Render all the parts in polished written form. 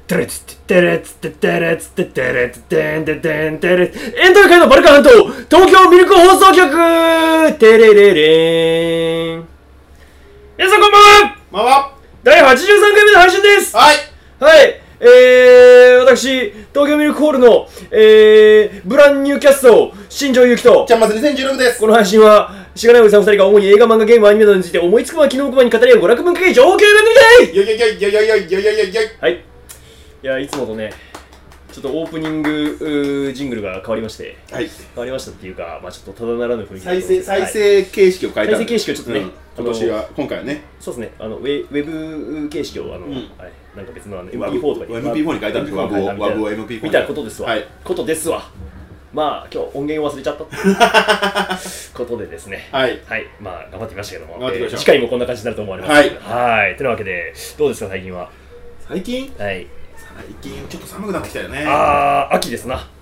テレツテレツテテレツテテレツテンテテンテレエンタメ界のバルカン半島東京ミルク放送局テレレレン。皆さんこんばんは。 まあま第83回目の配信です。 はいはい。私、東京ミルクホールの、ブランニューキャスト、新庄祐希と、 ちゃんまつ2016です。 この配信は、しがないおじさん2人が主に映画、漫画、ゲーム、アニメなどについて思いつくまま、昨日こまに語り合う娯楽文化系上級番組でよいよいよいよいよいよいよいよいよいよい。 はい。いや、いつもとね、ちょっとオープニングジングルが変わりまして、 はい。 変わりましたっていうか、まあちょっとただならぬ雰囲気再生形式を変えた。 再生形式をちょっとね、 今年は今回はね。 そうですね、ウェブ形式をはい、なんか別のMP4 とかに MP4 に変えたんですよ。WAV を MP4 みたいなことですわ。 はい。 ことですわ。まあ今日音源を忘れちゃったってことでですね。 はい。 はい。まあ頑張ってみましたけども、 頑張ってみましょう次回もこんな感じになると思われます。 はいはい。てなわけでどうですか最近は。 最近はい。 最近ちょっと寒くなってきたよね。 秋ですな。 はい。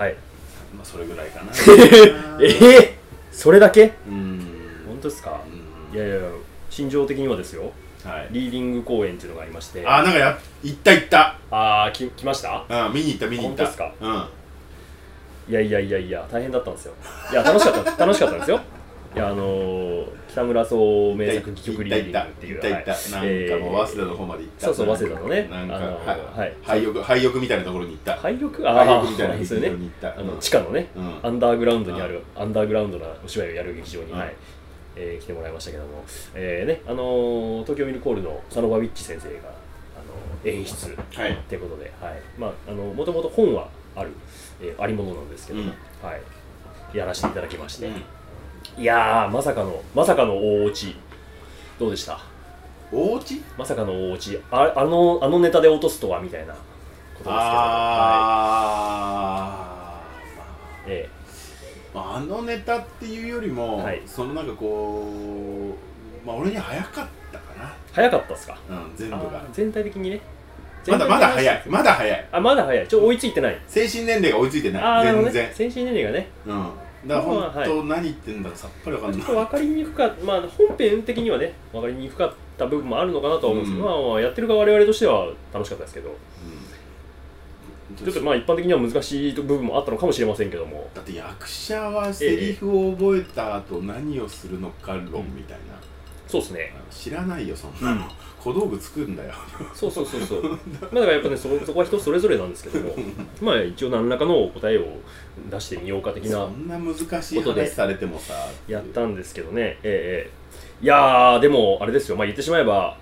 はい。 まあそれぐらいかな。 それだけ？ 本本当ですか？いやいや心情的にはですよ。 はい。 リーディング公演っていうのがありまして。 なんか行った来ました？ 見に行った。 本当ですか？ うん。 いや大変だったんですよ。いや楽しかったんですよ。いや北村総名作戯曲リーディングっていう、 なんかもう早稲田の方まで行った。 そう早稲田のね、 なんか廃屋みたいなところに行った。 廃屋みたいな劇場に行った。 地下のね、アンダーグラウンドにあるアンダーグラウンドなお芝居をやる劇場に来てもらいましたけども、東京ミルクホールの佐野バビッチ先生が演出っていうことで、まあもともと本はあるありものなんですけども、やらせていただきまして。いやー、まさかの大落ち。どうでした？ 大落ち？ まさかの大落ち。あのネタで落とすとはみたいなことですけど。 あのネタっていうよりも、そのなんかこう、まあ俺に早かったかな。 早かったっすか？ 全部が。 全体的にね。 まだ早い。まだ早い。 追いついてない。 精神年齢が追いついてない。全然。 精神年齢がね。 だから本当何言ってんだかさっぱりわかんない。 ちょっと分かりにくかった、まあ本編的にはね分かりにくかった部分もあるのかなとは思うんですけど、まあやってる側我々としては楽しかったですけど、ちょっとまあ一般的には難しい部分もあったのかもしれませんけども。 だって役者はセリフを覚えた後何をするのか論みたいな。 そうですね。 知らないよそんなの。小道具作るんだよ。 そう。まあだからやっぱねそこは人それぞれなんですけども、まあ一応何らかの答えを出してみようか的な。 そんな難しい話されてもさ。 やったんですけどね。いやーでもあれですよ。まあ言ってしまえば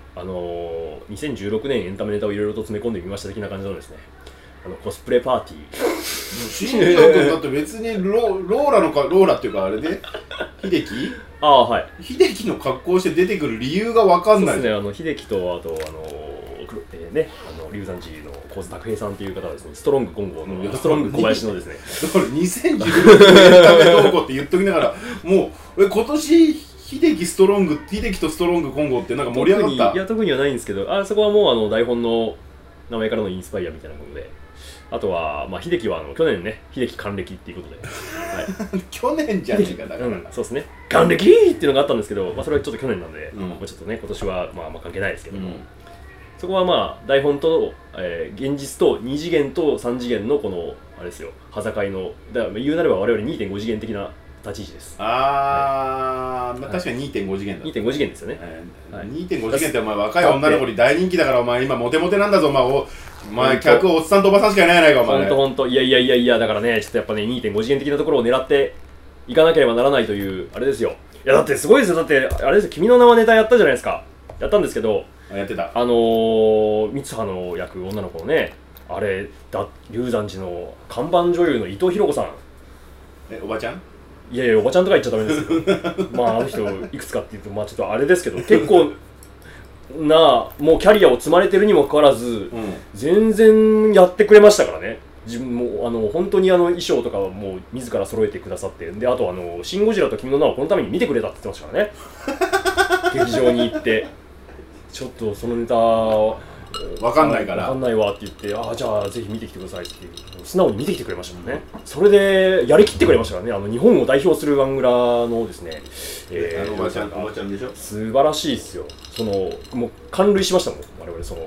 2016年エンタメネタをいろいろと詰め込んでみました的な感じのですね。コスプレパーティー。 新庄君だって別にローラっていうかあれで秀樹？ はい。 秀樹の格好して出てくる理由が分かんない。 そうですね。秀樹とあと龍山寺の神津拓平さんという方はですね、ストロング金剛のストロング小林のですね。 だから2016年エンタメどうこうって言っときながら、もう今年秀樹とストロング金剛ってなんか盛り上がった。 いや特にはないんですけど、そこはもう台本の名前からのインスパイアみたいなもので。あとは、まあ、秀樹は去年ね、秀樹還暦っていうことで。 去年じゃねえか、だから。 そうですね。還暦っていうのがあったんですけど、まあ、それはちょっと去年なんで、ちょっとね、今年はまあ関係ないですけども、そこはまあ、台本と、現実と2次元と3次元のこの、あれですよ、端境の、だから言うなれば我々 2.5 次元的な立ち位置です。 まあ確かに 2.5 次元だ。 2.5次元ですよね。 2.5次元ってお前若い女の子に大人気だからお前今モテモテなんだぞお前客おっさんとおばさんしかいないやないかお前。 ほんといやだからねちょっとやっぱね 2.5 次元的なところを狙っていかなければならないというあれですよ。いやだってすごいですよ。だってあれですよ、君の名はネタやったじゃないですか。やったんですけど、 やってた三葉の役女の子のね、あれ龍山寺の看板女優の伊藤博子さん。 おばちゃん？ いやおばちゃんとか言っちゃダメですよ。まああの人いくつかっていうとまあちょっとあれですけど、結構もうキャリアを積まれてるにもかかわらず、全然やってくれましたからね。自分も本当に衣装とかはもう自ら揃えてくださって、であとシン・ゴジラと君の名をこのために見てくれたって言ってましたからね。劇場に行ってちょっとそのネタ分かんないから分かんないわって言って、じゃあぜひ見てきてくださいって素直に見てきてくれましたもんね。それでやりきってくれましたからね。日本を代表するアングラのですね、 おばちゃんでしょ。 素晴らしいですよ。もう感涙しましたもん我々。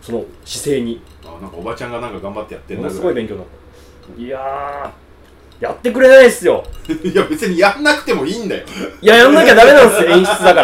その姿勢に。 なんかおばちゃんがなんか頑張ってやってんだものすごい勉強になった。いやー、やってくれないっすよ。 いや別にやんなくてもいいんだよ。 いや、やんなきゃダメなんですよ、演出だから。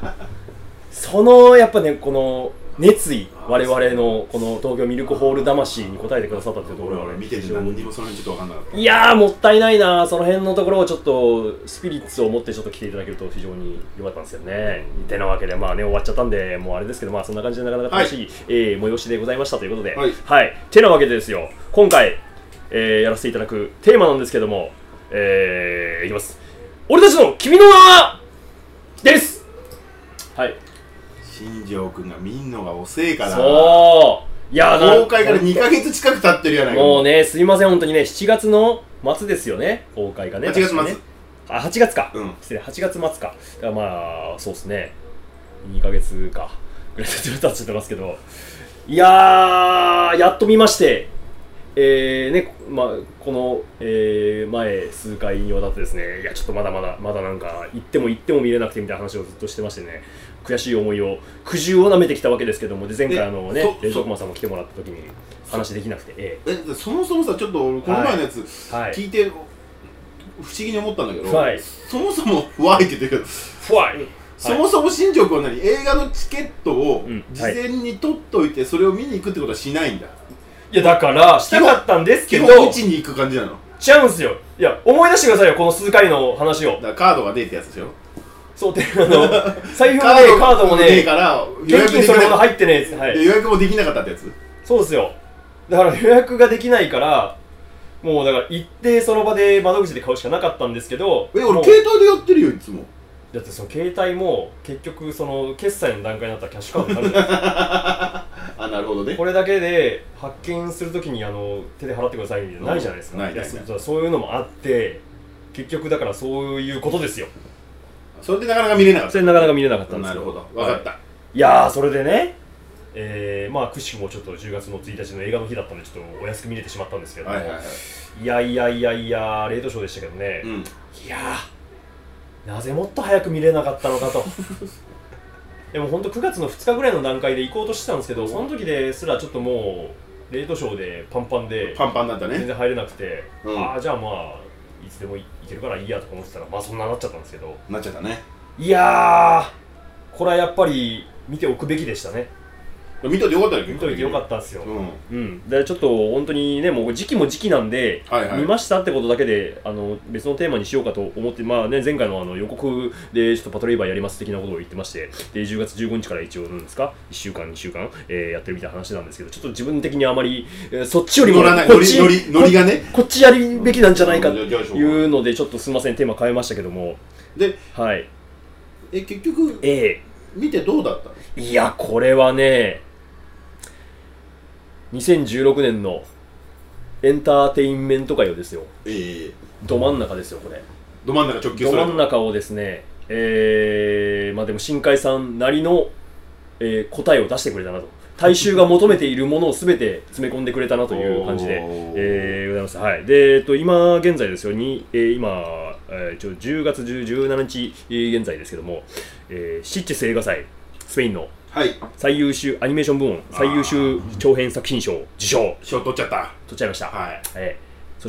そのやっぱね、この熱意、我々のこの東京ミルクホール魂に応えてくださったっていうところがね、 見てて何にもその辺ちょっと分かんなかった。 いやー、もったいないな。その辺のところをちょっとスピリッツを持ってちょっと来ていただけると非常に良かったんですよね。てなわけで、まあね、終わっちゃったんで、もうあれですけど、まあそんな感じでなかなか楽しい、催しでございましたということで、はい。てなわけでですよ、今回、やらせていただくテーマなんですけども、いきます。俺たちの君の名はです。はい。 新庄君が見んのが遅いから。 そう。いや、 公開から2ヶ月近く経ってるやないか。 もうね、すいません、本当にね、7月の末ですよね、公開がね。 8月末。 ね、あ、8月か。失礼、8月末か。だからまあ、そうですね。2ヶ月か。ぐらい経っちゃってますけど。いやー、やっと見まして、ね、まあ、この、前数回にわたってですね、いや、ちょっとまだなんか、行っても見れなくてみたいな話をずっとしてましてね、悔しい思いを、苦渋をなめてきたわけですけども、で前回ね、冷蔵庫マンさんも来てもらった時に話できなくて、 そもそもさ、ちょっとこの前のやつ聞いて、不思議に思ったんだけど、そもそもフワイって言ってるけど、そもそも新庄君は映画のチケットを事前に取っといて、それを見に行くってことはしないんだ。 いや、だからしたかったんですけど、 基本位置に行く感じなの。 違うんですよ。いや、思い出してくださいよ、この数回の話を。 だからカードが出ってやつでしょ。 そうで、財布もね、カードもね、現金それほど入ってねえ。 予約もできなかったってやつ。 そうですよ。だから予約ができないから、もうだから行ってその場で窓口で買うしかなかったんですけど、 俺携帯でやってるよ、いつも。 だってその携帯も結局その決済の段階になったらキャッシュカードになるじゃないですか。 あ、なるほどね。 これだけで発券するときに手で払ってくださいみたいなないじゃないですか。そういうのもあって、結局だからそういうことですよ。 それでなかなか見れなかった。 それでなかなか見れなかったんですよ。 なるほど、分かった。 いやー、それでね、まあくしくもちょっと10月の1日の映画の日だったんでちょっとお安く見れてしまったんですけども、いやレートショーでしたけどね、いやー、なぜもっと早く見れなかったのかと。でも本当9月の2日ぐらいの段階で行こうとしてたんですけど、その時ですらちょっともうレートショーでパンパンだったね。 全然入れなくて、ああじゃあまあいつでも行けるからいいやとか思ってたら、まあそんななっちゃったんですけど。 なっちゃったね。 いやー、これはやっぱり見ておくべきでしたね。 見といてよかったよ。 見といてよかったんですよ。でちょっと本当にね、もう時期も時期なんで、見ましたってことだけで別のテーマにしようかと思って、まあね、前回の予告でちょっとパトレイバーやります的なことを言ってまして、で10月15日から一応なんですか、1週間2週間、やってるみたいな話なんですけど、ちょっと自分的にあまり、そっちよりもノリがね、 こっちやるべきなんじゃないかというので、ちょっとすみません、テーマ変えましたけども。 で、 はい。 結局、見てどうだったの？ いや、これはね、2016年のエンターテインメント界をですよ、ど真ん中ですよ、これ。 ど真ん中直球ストレート。 ど真ん中をですね、まあでも新海さんなりの、答えを出してくれたなと。大衆が求めているものを全て詰め込んでくれたなという感じで、ございます。はい。で、今現在ですよ、今、10月17日現在ですけども、シッチェス映画祭、スペインの最優秀アニメーション部門最優秀長編作品賞受賞。 賞取っちゃいました。そして、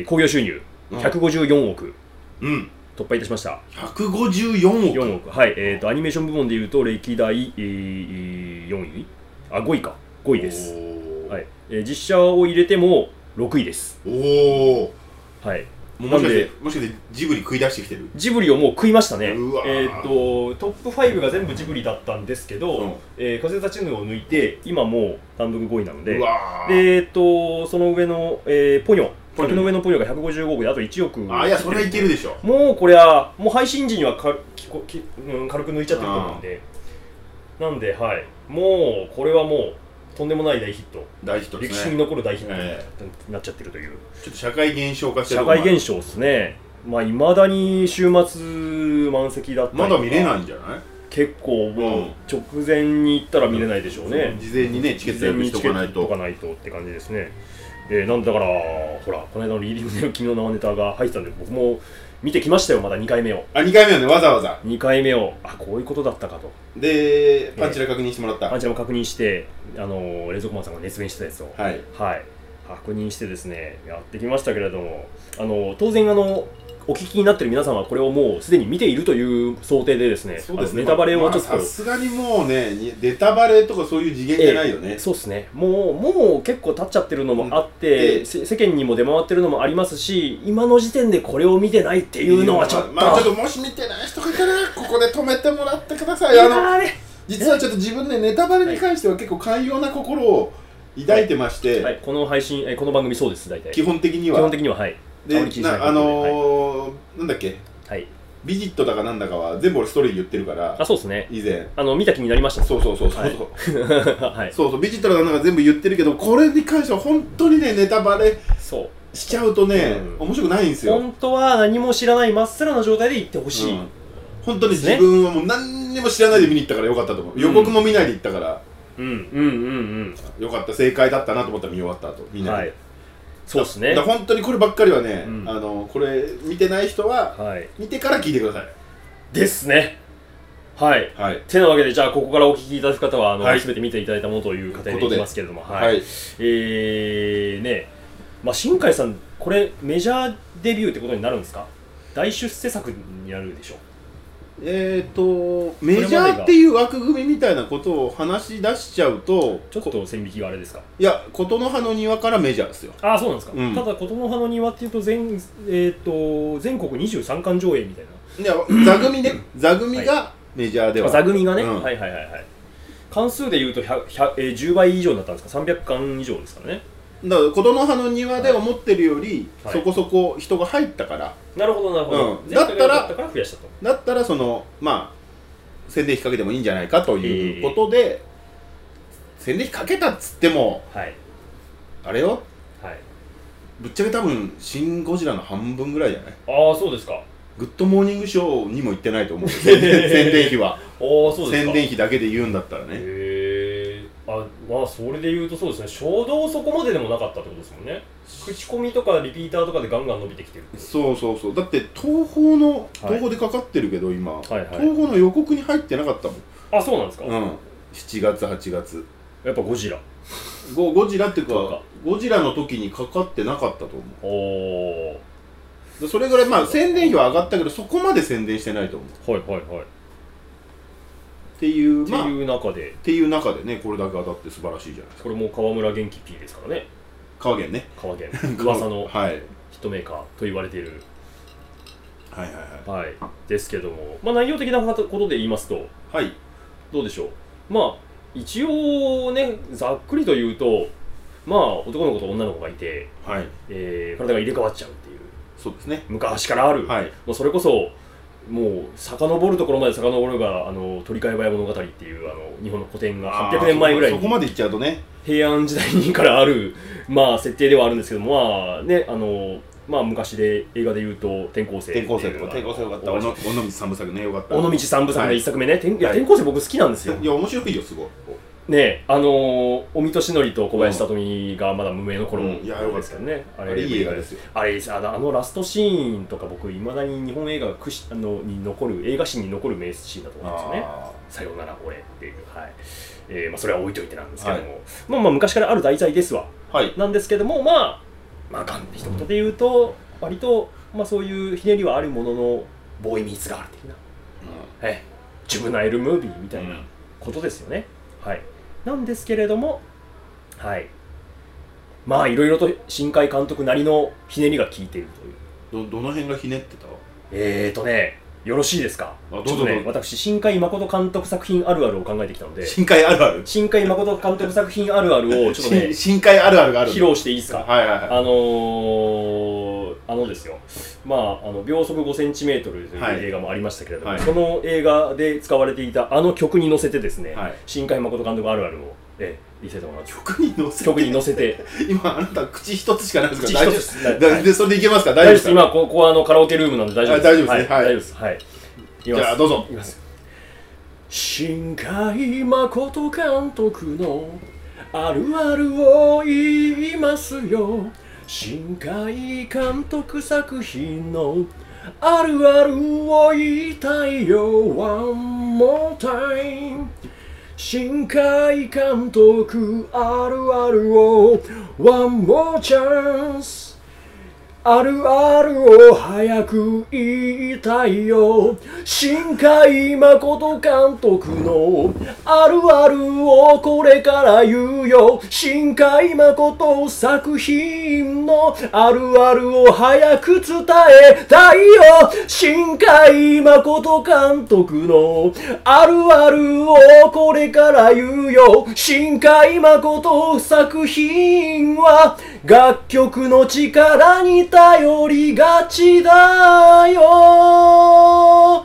興行収入154億突破いたしました。 154億。 はい。アニメーション部門でいうと歴代4位、5位か、5位です。はい。実写を入れても6位です。はい。 もしかしてジブリ食い出してきてる？ ジブリをもう食いましたね。トップ5が全部ジブリだったんですけど、風立ちぬを抜いて今もう単独5位なので、その上のポニョ、先の上のポニョが155億であと1億。 いや、それはいけるでしょ。 もうこれはもう配信時には軽く抜いちゃってると思うんで、なんで、はい、もうこれはもうとんでもない大ヒット、歴史に残る大ヒットになっちゃってるという、 ちょっと社会現象化してる。 社会現象ですね。まあいまだに週末満席だったり、 まだ見れないんじゃない？ 結構もう直前に行ったら見れないでしょうね。 事前にね、チケット予約しとかないとって感じですね。なんだからほら、この間のリーディングで君の名はネタが入ってたんで、僕も見てきましたよ、まだ2回目を。 2回目はね、わざわざ 2回目を、こういうことだったかと。 でパンチラ確認してもらった。 パンチラも確認して、冷蔵庫マンさんが熱弁してたやつを、はい、確認してですね、やってきましたけれども、当然お聞きになっている皆さんはこれをもうすでに見ているという想定でですね、ネタバレをちょっとさすがにもうね、ネタバレとかそういう次元じゃないよね。 そうですね、もう結構経っちゃってるのもあって、世間にも出回ってるのもありますし、今の時点でこれを見てないっていうのはちょっと、 ちょっともし見てない人がいたらここで止めてもらってください。実はちょっと自分でネタバレに関しては結構寛容な心を抱いてまして、 この配信、この番組そうです、大体基本的にははい。で、なんだっけ、ビジットだかなんだかは全部俺ストーリー言ってるから。 そうですね、 以前見た気になりました。 そうビジットだかなんか全部言ってるけど、これに関しては本当にね、ネタバレしちゃうとね、面白くないんですよ。 本当は何も知らないまっさらな状態で言ってほしい。 本当に自分はもう何にも知らないで見に行ったからよかったと思う。予告も見ないで行ったから、よかった、正解だったなと思ったら見終わった後見ないで。そうですね。本当にこればっかりはね、これ見てない人は見てから聞いてください。 ですね。はい。てなわけで、じゃあここからお聞きいただく方は全て見ていただいたものという過程でいきますけれども、新海さん、これメジャーデビューってことになるんですか？大出世作になるでしょう。 メジャーっていう枠組みみたいなことを話し出しちゃうと、 ちょっと線引きがあれですか？ いや、琴の葉の庭からメジャーですよ。 そうなんですか。ただ琴の葉の庭っていうと全国23巻上映みたいな。いや、座組ね、座組がメジャーでは。 座組がね、関数でいうと10倍以上になったんですか？300巻以上ですからね。 だから琴の葉の庭で思ってるよりそこそこ人が入ったから、 なるほどなるほど、 だったらその宣伝費かけてもいいんじゃないかということで、宣伝費かけたっつっても、あれよ、ぶっちゃけ多分シン・ゴジラの半分ぐらいじゃない？ そうですか。 グッドモーニングショーにも行ってないと思う宣伝費は。宣伝費だけで言うんだったらね。 それで言うとそうですね、衝動そこまででもなかったってことですもんね。口コミとかリピーターとかでガンガン伸びてきてる。 そうだって東宝でかかってるけど今、東宝の予告に入ってなかったもん。 そうなんですか。 7月8月やっぱゴジラっていうかゴジラの時にかかってなかったと思う。それぐらい宣伝費は上がったけど、そこまで宣伝してないと思う。っていう中でね、これだけ当たって素晴らしいじゃないですか。 これも川村元気 P ですからね。 川源ね。 噂のヒットメーカーと言われている。ですけども、内容的なことで言いますと、どうでしょう。一応ね、ざっくりと言うと、男の子と女の子がいて、体が入れ替わっちゃうっていう。 そうですね。 昔からある。もうそれこそもう遡るところまで遡るが鳥飼早物語っていう日本の古典が800年前ぐらいに、 そこまでいっちゃうとね、 平安時代にからある設定ではあるんですけども、昔で映画でいうと転校生よかった尾道三部作ね、よかった。 尾道三部作の1作目ね。転校生僕好きなんですよ。 いや面白いよ、すごいね。尾身俊則と小林聡美がまだ無名の頃ですけどね。 あれいい映画ですよ。 ラストシーンとか僕いまだに日本映画に残る映画史に残る名シーンだと思うんですよね。さよなら俺っていう。それは置いといてなんですけども、昔からある題材ですわ。なんですけども、ガンって一言で言うと割とそういうひねりはあるもののボーイミーツガール的な、ジュブナイルムービーみたいなことですよね。なんですけれども、いろいろと新海監督なりのひねりが効いているという。どの辺がひねってた？ よろしいですか？ちょっとね、私新海誠監督作品あるあるを考えてきたので、 新海誠監督作品あるあるをちょっとね新海あるあるがある披露していいですか？ですよ、秒速 5cm という映画もありましたけれども、その映画で使われていた曲に乗せてですね、新海誠監督あるあるを見せてもらう。 曲に乗せて今あなた口一つしかないですから、大丈夫です。それでいけますか？大丈夫です。 今ここはカラオケルームなんで大丈夫です。 大丈夫ですね。 大丈夫です。 じゃあどうぞ。 新海誠監督のあるあるを言いますよ。新海監督作品のあるあるを言いたいよ One more time 新海監督あるあるを One more chance あるあるを早く言いたいよ新海誠監督のあるあるをこれから言うよ新海誠作品のあるあるを早く伝えたいよ新海誠監督のあるあるをこれから言うよ新海誠作品は楽曲の力に頼りがちだよ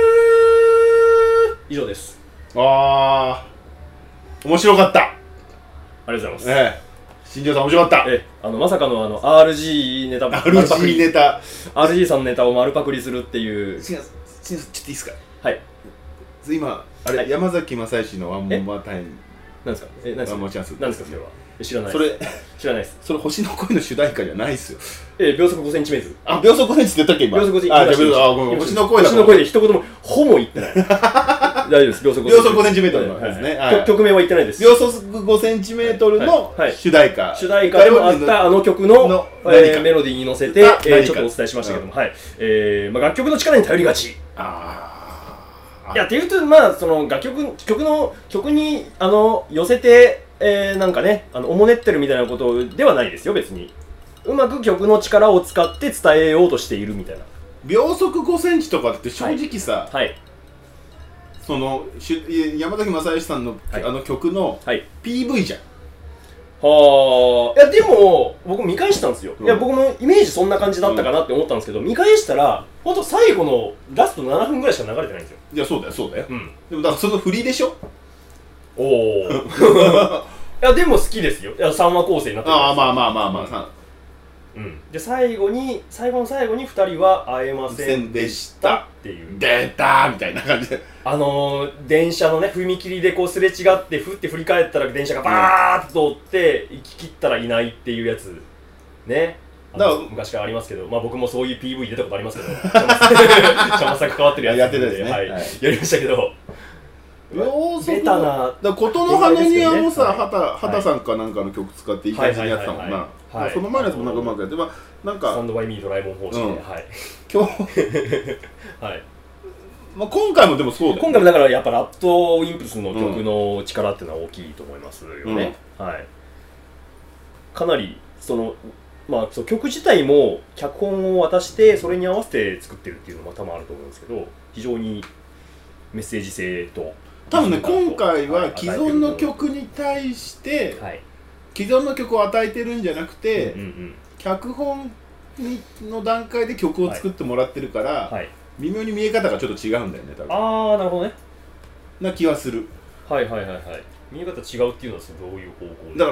以上です。 あー面白かった。ありがとうございます。 新庄さん面白かった。 まさかのRG ネタ RG ネタ RG さんのネタを丸パクリするっていう。 新庄さんちょっといいですか。 はい。 今あれ、はい、山崎まさよしのワンモアタイムなんですか。 ワンモアチャンス。 なんですかそれは。知らないです。 知らないです。 それ星の恋の主題歌じゃないですよ。 秒速5センチメートル。 あ、秒速5センチって言ったっけ今。 秒速5センチ。 ごめん。星の恋だ。 星の恋で一言もほぼ言ってない。大丈夫です。秒速 5センチメートルのですね。 曲名は言ってないです。 秒速5センチメートルの主題歌。 主題歌でもあったあの曲のメロディーに乗せてちょっとお伝えしましたけども、はい。楽曲の力に頼りがち。いやっていうとまあその曲に寄せてなんかねおもねってるみたいなことではないですよ別に。うまく曲の力を使って伝えようとしているみたいな。 秒速5センチとかって正直さ、 はい、 その山崎まさよしさんの、はい、あの曲の PV じゃん。 はあ。いやでも僕見返したんですよ。いや僕もイメージそんな感じだったかなって思ったんですけど、見返したらほんと最後のラスト7分ぐらいしか流れてないんですよ。 いやそうだよそうだよ。でもだからその振りでしょ。 おお。いやでも好きですよ。いや3話構成になってる。 ああまあ。 で最後の最後に2人は会えませんでしたっていう。 出たみたいな感じで。 電車のね踏切でこうすれ違って振り返ったら電車がバーッと通って行き切ったらいないっていうやつね。昔からありますけど、まあ僕もそういう PV 出たことありますけど、茶間さん関わってるやつやってたですね。 はい、やりましたけど。ベタな。 琴の葉の庭もさ、畑さんかなんかの曲使っていい感じにやってたもんな。その前のやつもなんかうまくやって、なんかスタンドバイミードラえもん方式で、はい。 今日はい。今回もでもそうだよ。 今回もだからやっぱラッドウィンプスの曲の力っていうのは大きいと思いますよね。はい。かなり曲自体も脚本を渡してそれに合わせて作ってるっていうのも多分あると思うんですけど、非常にメッセージ性と多分ね今回は既存の曲に対して既存の曲を与えてるんじゃなくて脚本の段階で曲を作ってもらってるから微妙に見え方がちょっと違うんだよね多分。 ああなるほどね。 な気はする。 はい見え方違うっていうのはどういう方向だから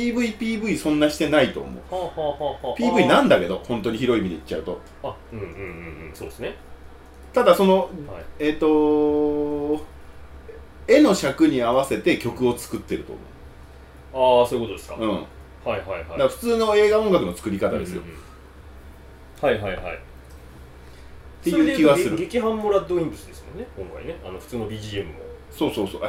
PV そんなしてないと思う。PV なんだけど本当に広い意味で言っちゃうと。 そうですね。ただその、絵の尺に合わせて曲を作ってると思う。ああそういうことですか。だから普通の映画音楽の作り方ですよ。っていう気がする。 劇伴もラッドウィンプスですもんね今回ね。普通の BGM も。 そう。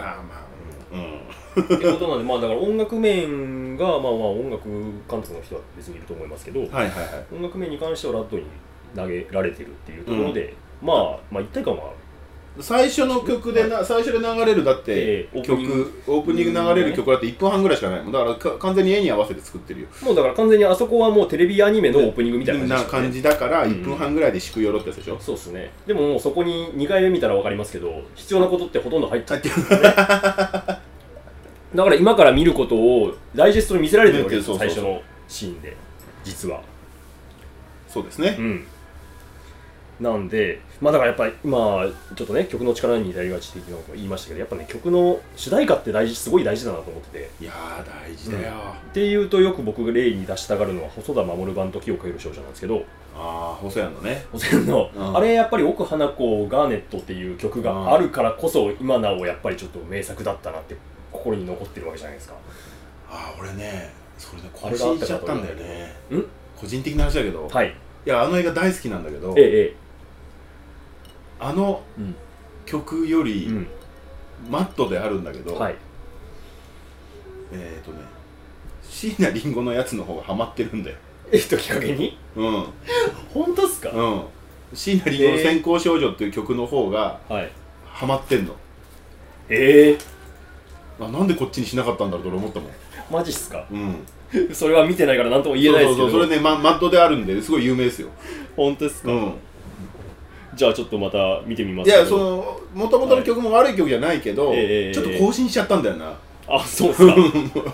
ってことなんでだから音楽面が音楽監督の人は別にいると思いますけど、音楽面に関してはラッドに投げられてるっていうところで、一体感はある。 最初の曲で最初で流れるだってオープニング流れる曲だって1分半ぐらいしかないもん。だから完全に絵に合わせて作ってるよ。 もうだから完全にあそこはもうテレビアニメのオープニングみたいな感じだから1分半ぐらいで敷くよろってやつでしょ。 そうですね。でももうそこに2回目見たら分かりますけど必要なことってほとんど入っちゃってるんですね。だから今から見ることをダイジェストに見せられてるわけですよ最初のシーンで実は。 そうですね。 なんでだからやっぱり今ちょっとね曲の力に頼りがちって言いましたけどやっぱね曲の主題歌ってすごい大事だなと思ってて。 いやー大事だよ。 っていうとよく僕が例に出したがるのは細田守版時を超える少女なんですけど。 細谷のね。 細谷のあれやっぱり奥花子ガーネットっていう曲があるからこそ今なおやっぱりちょっと名作だったなって心に残ってるわけじゃないですか。 俺ねそれでこれが言っちゃったんだよね。個人的な話だけど。 いやあの映画大好きなんだけどあの曲よりマットであるんだけど、はい、椎名林檎のやつの方がハマってるんだよ。 きっかけに？うん。本当っすか？ うん。椎名林檎の先行少女っていう曲の方がハマってんの。なんでこっちにしなかったんだろうと俺思ったもん。 マジっすか？うん。それは見てないから何とも言えないですけど。 それね、マットであるんですごい有名ですよ。 本当ですか？うん。じゃあちょっとまた見てみますけど。 いや、もともとの曲も悪い曲じゃないけど、ちょっと更新しちゃったんだよな。 あ、そうっすか。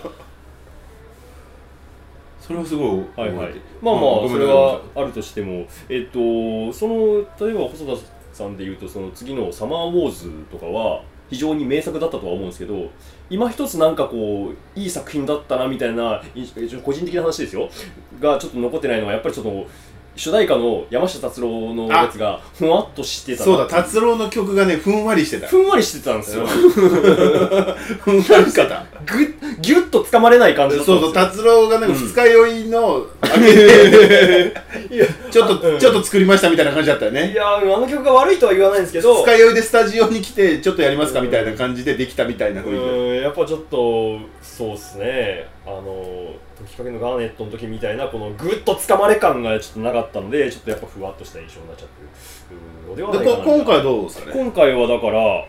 それはすごい。 はいはい。まあまあ、それはあるとしても、例えば細田さんでいうと、その次のサマーウォーズとかは、非常に名作だったとは思うんですけど、今一つなんかこういい作品だったなみたいな個人的な話ですよがちょっと残ってないのはやっぱりちょっと主題歌の山下達郎のやつがふわっとしてた。 そうだ、達郎の曲がねふんわりしてた。 ふんわりしてたんですよ。ふんわりしてた。ギュッと掴まれない感じだったんですよ。 そうそう、達郎がなんか二日酔いのちょっと作りましたみたいな感じだったよね。 いやあの曲が悪いとは言わないんですけど、 二日酔いでスタジオに来てちょっとやりますかみたいな感じでできたみたいな雰囲気。やっぱちょっとそうっすね。きっかけのガーネットの時みたいなこのグッと掴まれ感がちょっとなかったので、ちょっとやっぱふわっとした印象になっちゃってるのではないかな。 今回はどうですかね。 今回はだから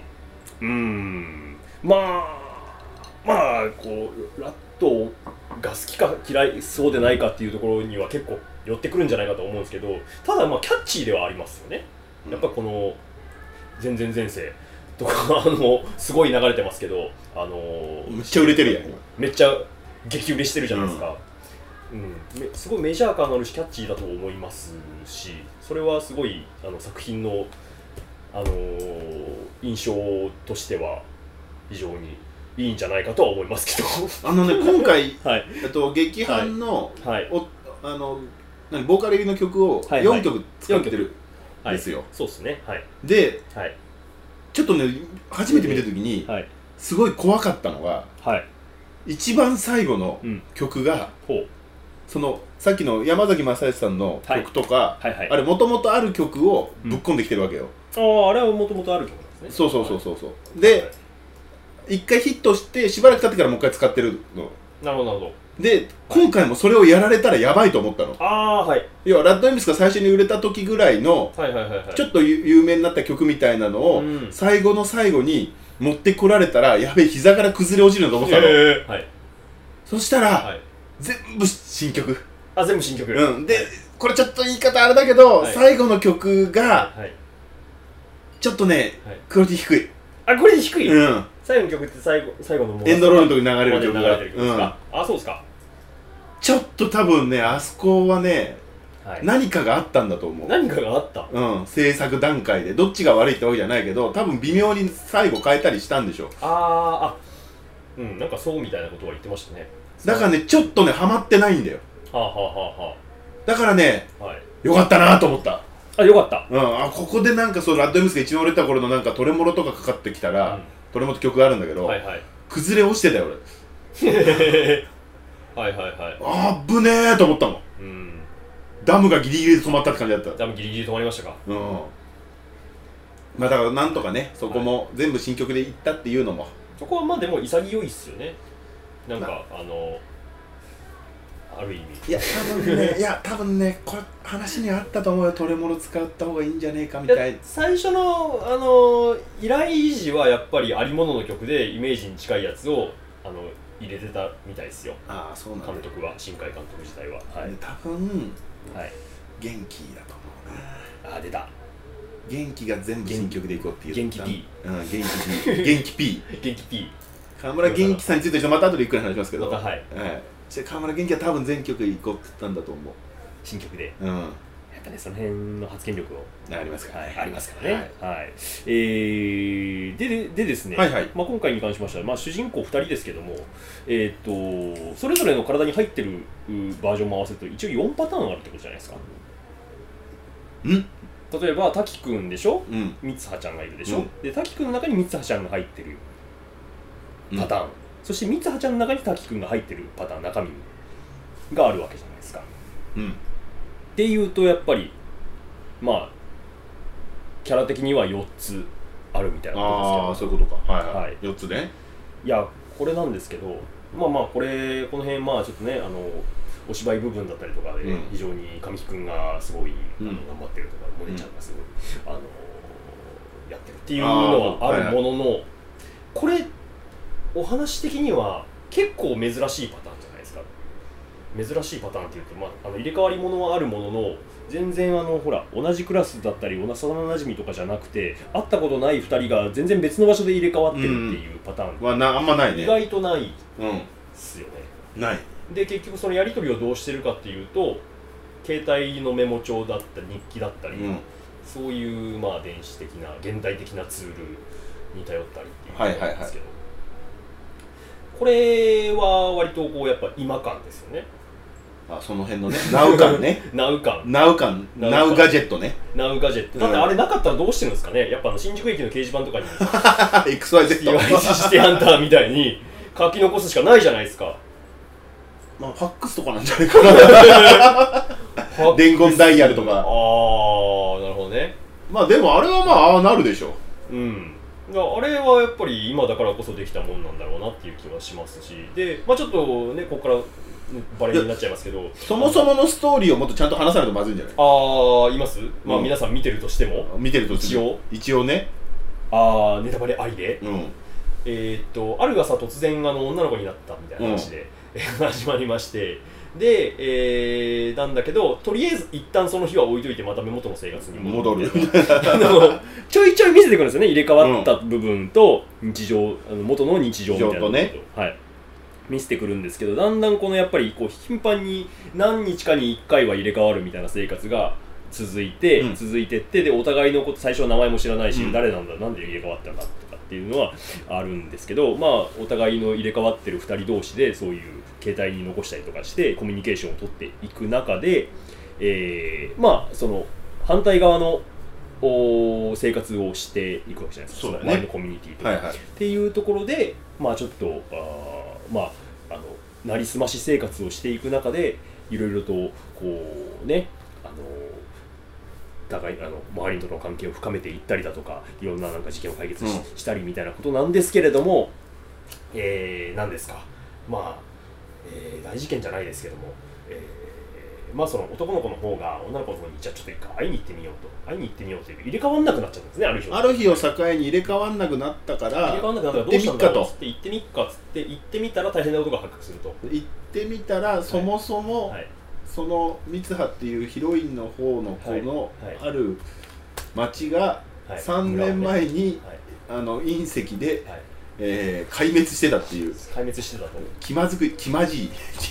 まあこうラットが好きか嫌いそうでないかっていうところには結構寄ってくるんじゃないかと思うんですけど、ただまあキャッチーではありますよね。やっぱこの前々前世とかすごい流れてますけど、 めっちゃ売れてるやん。 めっちゃ激売れしてるじゃないですか。すごいメジャー感のあるしキャッチーだと思いますし、それはすごい作品の印象としては非常にいいんじゃないかとは思いますけど今回、劇伴の、ボーカル入りの曲を4曲使ってるんですよ。 そうですね。 で、ちょっとね初めて見た時にすごい怖かったのが、一番最後の曲がそのさっきの山崎正義さんの曲とか、あれもともとある曲をぶっ込んできてるわけよ。 あれはもともとある曲なんですね。 そうで一回ヒットしてしばらく経ってからもう一回使ってるの。 なるほど。 で今回もそれをやられたらやばいと思ったの。要はラッドエンビスが最初に売れた時ぐらいのちょっと有名になった曲みたいなのを最後の最後に持ってこられたらやべえ膝から崩れ落ちるのと思ったの。そしたら全部新曲。 全部新曲。 でこれちょっと言い方あれだけど最後の曲がちょっとねクオリティ低い。 これ低い。最後の曲って最後のエンドロールの時に流れる曲が。そうですか。 ちょっと多分ねあそこはね何かがあったんだと思う。 何かがあった？ 制作段階でどっちが悪いってわけじゃないけど多分微妙に最後変えたりしたんでしょ。 なんかそうみたいなことは言ってましたね。 だからねちょっとねハマってないんだよ。だからねよかったなと思った。 よかった。 ここでなんかそうラッドエンビスが一番売れた頃のなんかトレモロとかかかってきたら、トレモロって曲があるんだけど、崩れ落ちてたよ俺。あぶねーと思ったもん。ダムがギリギリで止まったって感じだった。 ダムギリギリ止まりましたか。 まあだからなんとかねそこも全部新曲でいったっていうのも、 そこはまあでも潔いっすよね。なんかある意味多分ねこれ話にあったと思うよ。トレモロ使った方がいいんじゃねえかみたいな。 最初の依頼維持はやっぱりありものの曲でイメージに近いやつを入れてたみたいですよ。 そうなんだ。 監督は新海監督自体は多分元気だと思うな。 出た。 元気が全部新曲でいこうっていう。 元気 P。 元気 P。 元気 P。 河村元気さんについてまた後でゆっくり話しますけど、河村元気は多分全曲いこうって言ったんだと思う。 新曲で。やっぱねその辺の発言力をありますからね。 ありますからね。でですね。今回に関しましては主人公2人ですけども、それぞれの体に入ってるバージョンも合わせると一応4パターンあるってことじゃないですか。例えば滝くんでしょ、三葉ちゃんがいるでしょ、で滝くんの中に三葉ちゃんが入ってるパターン、そして三葉ちゃんの中に滝くんが入ってるパターン、中身があるわけじゃないですか。っていうとやっぱりキャラ的には4つあるみたいなことですけど。そういうことか。はい、4つね。 いやこれなんですけど、この辺ちょっとねお芝居部分だったりとかで非常に神木君がすごい頑張ってるとか、モネちゃんがすごいやってるっていうのはあるものの、これお話的には結構珍しいパターンじゃないですか。珍しいパターンっていうと、入れ替わりものはあるものの、全然ほら同じクラスだったり幼なじみとかじゃなくて、会ったことない2人が全然別の場所で入れ替わってるっていうパターンは、あんまないね。 意外とないですよね。 ない。 で結局そのやり取りをどうしてるかっていうと、携帯のメモ帳だったり日記だったり、そういう電子的な現代的なツールに頼ったりっていうことなんですけど、これは割とやっぱ今感ですよね。 その辺のね、ナウ感ね。ナウガジェットね。 ナウガジェット。だってあれなかったらどうしてるんですかね。やっぱ新宿駅の掲示板とかに XYZ シティハンターみたいに書き残すしかないじゃないですか。 ファックスとかなんじゃないかな。伝言ダイヤルとか。 なるほどね。 でもあれはああなるでしょ。 あれはやっぱり今だからこそできたもんなんだろうなっていう気はしますし、で、ちょっとねここからバレになっちゃいますけど、 そもそものストーリーをもっとちゃんと話さないとまずいんじゃない？ います？皆さん見てるとしても、 一応ね。 ネタバレありで、あるがさ突然女の子になったみたいな話で、始まりまして、で、なんだけど、とりあえず一旦その日は置いといてまた元の生活に戻るちょいちょい見せてくるんですよね。入れ替わった部分と日常、元の日常みたいなことを、見せてくるんですけど、だんだんやっぱり頻繁に何日かに1回は入れ替わるみたいな生活が続いてって、でお互いのこと最初は名前も知らないし、誰なんだ、なんで入れ替わったんだとかっていうのはあるんですけど、お互いの入れ替わってる2人同士でそういう携帯に残したりとかしてコミュニケーションを取っていく中で、その反対側の生活をしていくわけじゃないですか。その周りのコミュニティとか、っていうところでちょっとなりすまし生活をしていく中でいろいろと互い周りとの関係を深めていったりだとか、いろんな事件を解決したりみたいなことなんですけれども、何ですか、大事件じゃないですけども、その男の子の方が女の子の方にじゃあちょっと一回会いに行ってみようという入れ替わんなくなっちゃうんですね。ある日を境に入れ替わんなくなったからどうしたんだろうって行ってみっかっつって行ってみたら大変なことが発覚すると。 行ってみたらそもそも、その三葉っていうヒロインの方の子のある町が3年前に隕石で壊滅してたっていう。気まじ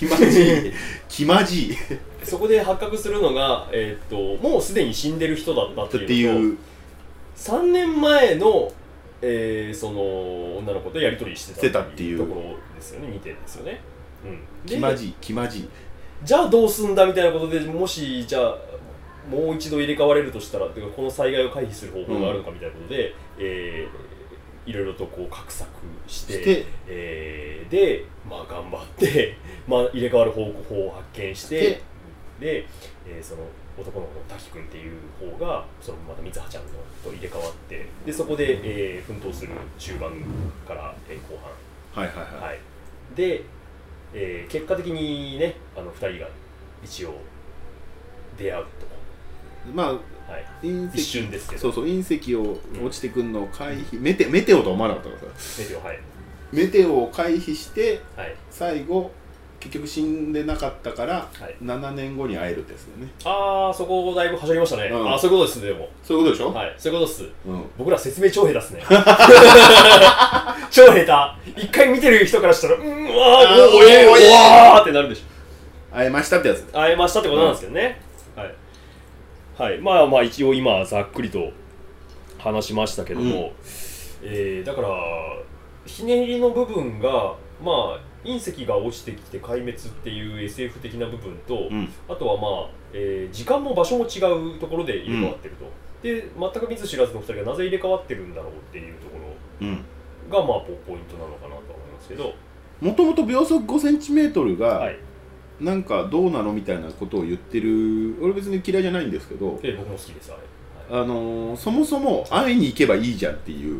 いそこで発覚するのが、もうすでに死んでる人だったっていう3年前の、その女の子とやり取りしてたっていうところですよね。2点ですよね。 気まじいじゃあどうすんだみたいなことで、もしじゃあもう一度入れ替われるとしたら、この災害を回避する方法があるのかみたいなことで、いろいろと画策して、で、頑張って、入れ替わる方法を発見して、で、その男の子の滝君っていう方がそのまた三葉ちゃんのと入れ替わって、でそこで、奮闘する中盤から、後半、で、結果的にね、2人が一応出会うと。一瞬ですけど、 隕石を落ちてくるのを回避、メテオとは思わなかったからさ、メテオを回避して、最後結局死んでなかったから、7年後に会えるんですよね。 そこだいぶはしゃぎましたね。そういうことです。でもそういうことでしょ。 そういうことです。僕ら説明超下手ですね。超下手。一回見てる人からしたらうわーってなるでしょ。 会えましたってやつ。 会えましたってことなんですけどね。一応今ざっくりと話しましたけども、だからひねりの部分が隕石が落ちてきて壊滅っていう SF 的な部分と、あとは時間も場所も違うところで入れ替わってると、で全く見ず知らずの2人がなぜ入れ替わってるんだろうっていうところがポイントなのかなと思いますけど、 もともと秒速 5cm が、なんかどうなのみたいなことを言ってる。俺別に嫌いじゃないんですけど、 僕も好きです。 そもそも会いに行けばいいじゃんっていう、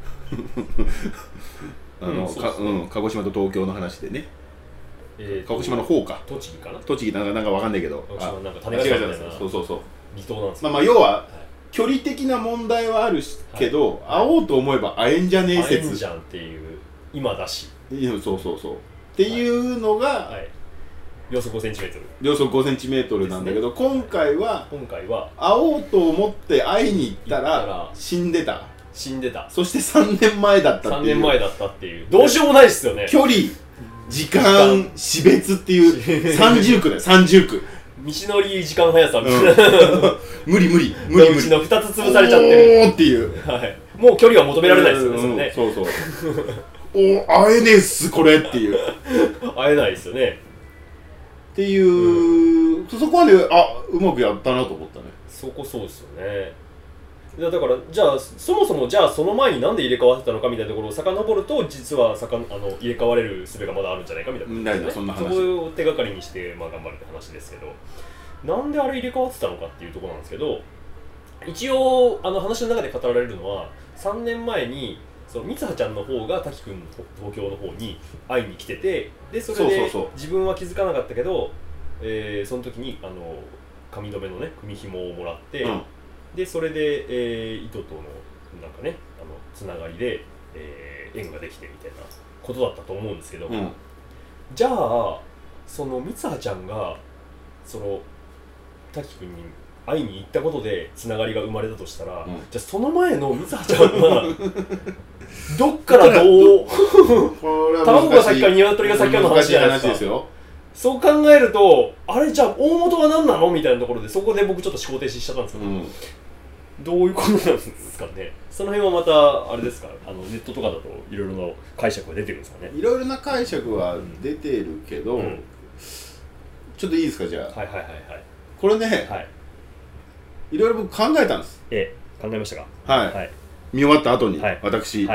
鹿児島と東京の話でね、鹿児島の方か栃木かな、 栃木なんかわかんないけど、 鹿児島なんか種子島みたいな、 そう離島なんですよ。まあ要は距離的な問題はあるけど、会おうと思えば会えんじゃねえ説、 会えんじゃんっていう今だし、 そうっていうのが、 秒速 5cm、 秒速 5cm なんだけど、今回は会おうと思って会いに行ったら死んでた、そして3年前だったっていうどうしようもないですよね。 距離、時間、死別っていう三重苦だよ、三重苦。 道のり時間速さみたいな、 無理うちの2つ潰されちゃってるおーっていう、 もう距離は求められないですよね、 そう会えねえっすこれっていう、 会えないですよねっていう、そこはね、うまくやったなと思ったね。 そうですよね。だからじゃあそもそもその前になんで入れ替わってたのかみたいなところを遡ると、実は入れ替われる術がまだあるんじゃないかみたいな、 そんな話、 そこを手がかりにして、頑張るって話ですけど、なんであれ入れ替わってたのかっていうところなんですけど、一応話の中で語られるのは、3年前にその三葉ちゃんの方が滝くん東京の方に会いに来てて、でそれで自分は気づかなかったけど、その時に髪留めのね組紐をもらって、でそれで、糸とのなんかねつながりで、縁ができてみたいなことだったと思うんですけど、じゃあその三葉ちゃんがその滝くんに会いに行ったことでつながりが生まれたとしたら、じゃあその前の三葉ちゃんはどっからどう卵が先か鶏が先かの話じゃないですか。そう考えると、あれじゃあ大元は何なのみたいなところで、そこで僕ちょっと思考停止しちゃったんですけど、どういうことなんですかね。その辺はまたあれですか、ネットとかだといろいろな解釈が出てるんですかね。 いろいろな解釈は出てるけど、ちょっといいですか、じゃあ。これね、いろいろ僕考えたんです。 考えましたか。 見終わった後に、私、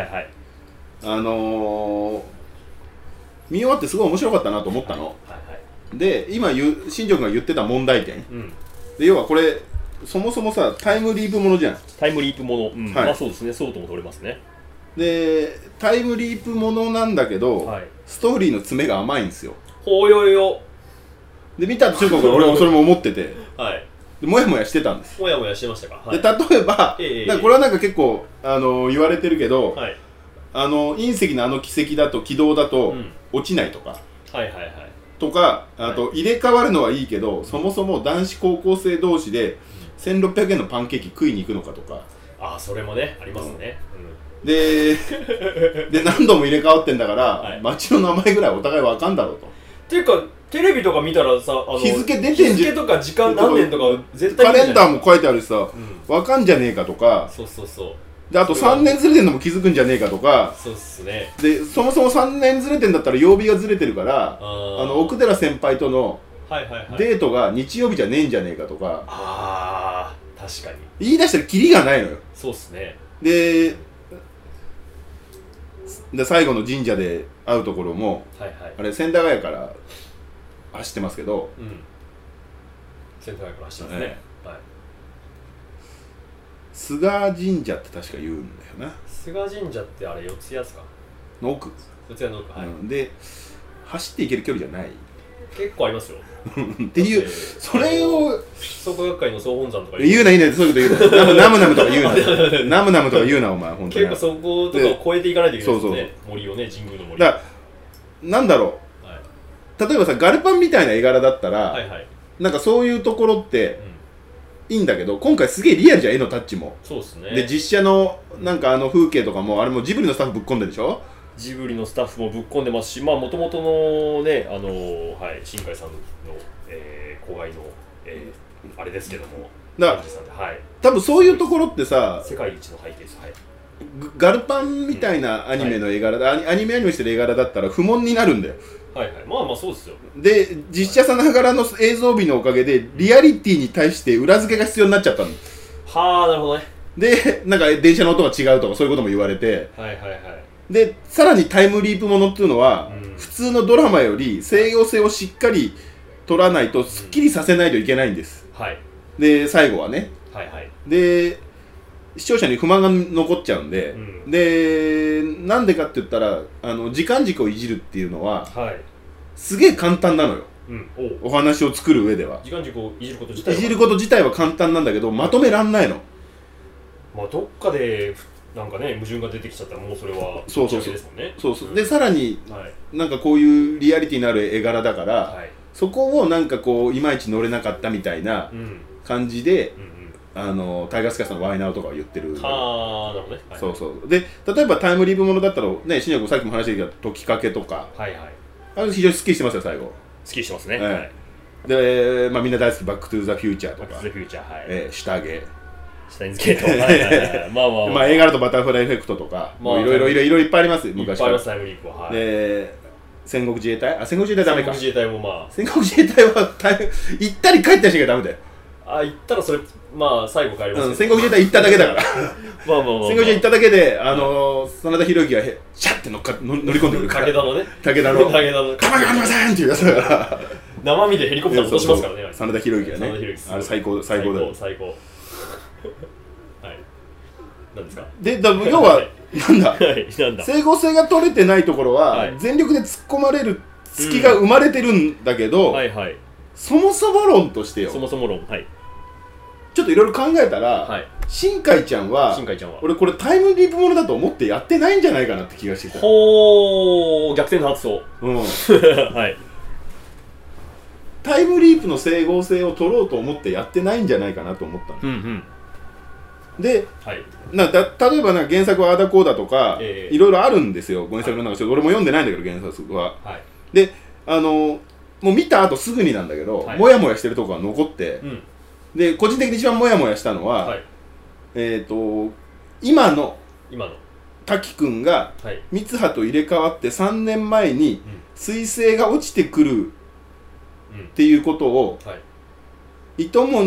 見終わってすごい面白かったなと思ったの。で、今新庄君が言ってた問題点、で要はこれそもそもさ、タイムリープものじゃん。 タイムリープもの、まあそうですね、そうとも取れますね。 でタイムリープものなんだけど、ストーリーの詰めが甘いんですよ。 ほよよで見た瞬間から俺もそれも思ってて、でもやもやしてたんです。 もやもやしてましたか。 で例えば、これはなんか結構言われてるけど、隕石の奇跡だと軌道だと落ちないとか、とか、あと入れ替わるのはいいけど、そもそも男子高校生同士で1600円のパンケーキ食いに行くのかとか。 それもねありますね。 で何度も入れ替わってんだから、街の名前ぐらいお互いわかんだろうと。 っていうかテレビとか見たらさ、 日付出てんじゃん。 日付とか時間何年とか絶対カレンダーも書いてあるしさ、わかんじゃねえかとか。であと3年ずれてんのも気づくんじゃねえかとか。 そうっすね。 でそもそも3年ずれてんだったら曜日がずれてるから、奥寺先輩とのデートが日曜日じゃねえんじゃねえかとか。 確かに言い出したらキリがないのよ。 そうっすね。 で最後の神社で会うところも、あれ千駄ヶ谷から走ってますけど、 千駄ヶ谷から走ってますね。 菅神社って確か言うんだよな。 菅神社ってあれ四谷ですかの奥。 四谷の奥。 で走っていける距離じゃない。 結構ありますよ。 っていう、それを創価学会の総本山とか言うな、そういうこと言うな。ナムナムとか言うな。ナムナムとか言うな、お前、本当に。 結構そことかを超えていかないといけないですね。森をね、神宮の森。 だから、なんだろう。例えばさ、ガルパンみたいな絵柄だったら、なんかそういうところって、いいんだけど、今回すげえリアルじゃん、絵のタッチも。 そうですね。 で、実写の、なんか風景とかも、あれもジブリのスタッフぶっ込んでるでしょ。 ジブリのスタッフもぶっ込んでますし、まあもともとのね、新海さんの、子飼いの、あれですけども、 だから多分そういうところってさ、 世界一の背景です。 ガルパンみたいなアニメの絵柄だ、アニメしてる絵柄だったら不問になるんだよ。 まあまあそうですよ。 で、実写さながらの映像美のおかげでリアリティに対して裏付けが必要になっちゃったの。 なるほどね。 で、なんか電車の音が違うとかそういうことも言われて、で、さらにタイムリープものっていうのは、普通のドラマより西洋性をしっかり取らないとすっきりさせないといけないんです。で、最後はね。 はいはい、 で視聴者に不満が残っちゃうんで、でなんでかって言ったら時間軸をいじるっていうのは、すげえ簡単なのよ、お話を作る上では。 時間軸をいじること自体は簡単なんだけど、まとめらんないの。 まあどっかでなんかね矛盾が出てきちゃったらもうそれはそうでさらに、なんかこういうリアリティのある絵柄だから、そこをなんかこういまいち乗れなかったみたいな感じで、タイガースキャストのワイナーとかは言ってる。 なるほどね。 そうそう。で例えばタイムリープものだったらね、新君さっきも話してきた「時かけ」とか、非常にスッキリしてますよ最後。 スッキリしてますね。 でみんな大好き「バック・トゥ・ザ・フューチャー」とか「下着」 下につけとまあ映画だと「バタフライエフェクト」とかいろいろいっぱいあります昔から。で戦国自衛隊戦国自衛隊ダメか。 戦国自衛隊も戦国自衛隊は行ったり帰ったりしなきゃダメだよ。 行ったらそれ最後帰ります。 戦国自衛隊行っただけだから。戦国自衛隊行っただけで真田広之がシャッて乗り込んでくるから。武田の構いがありませんっていうやつだから。 生身でヘリコプター落としますからね。 真田広之がね。あれ最高だよ。 最高。なんですか。 で要はなんだ整合性が取れてないところは全力で突っ込まれる隙が生まれてるんだけど、そもそも論としてよ。 そもそも論。 ちょっといろいろ考えたら、新海ちゃんは俺これタイムリープものだと思ってやってないんじゃないかなって気がしてきた。 ほー、逆転の発想。 タイムリープの整合性を取ろうと思ってやってないんじゃないかなと思ったの。で、例えば原作はあだこうだとかいろいろあるんですよ。原作の中俺も読んでないんだけど原作は。でもう見た後すぐになんだけど、モヤモヤしてるとこが残って、で個人的に一番モヤモヤしたのは、今の滝くんが三葉と入れ替わって3年前に彗星が落ちてくるっていうことを、糸守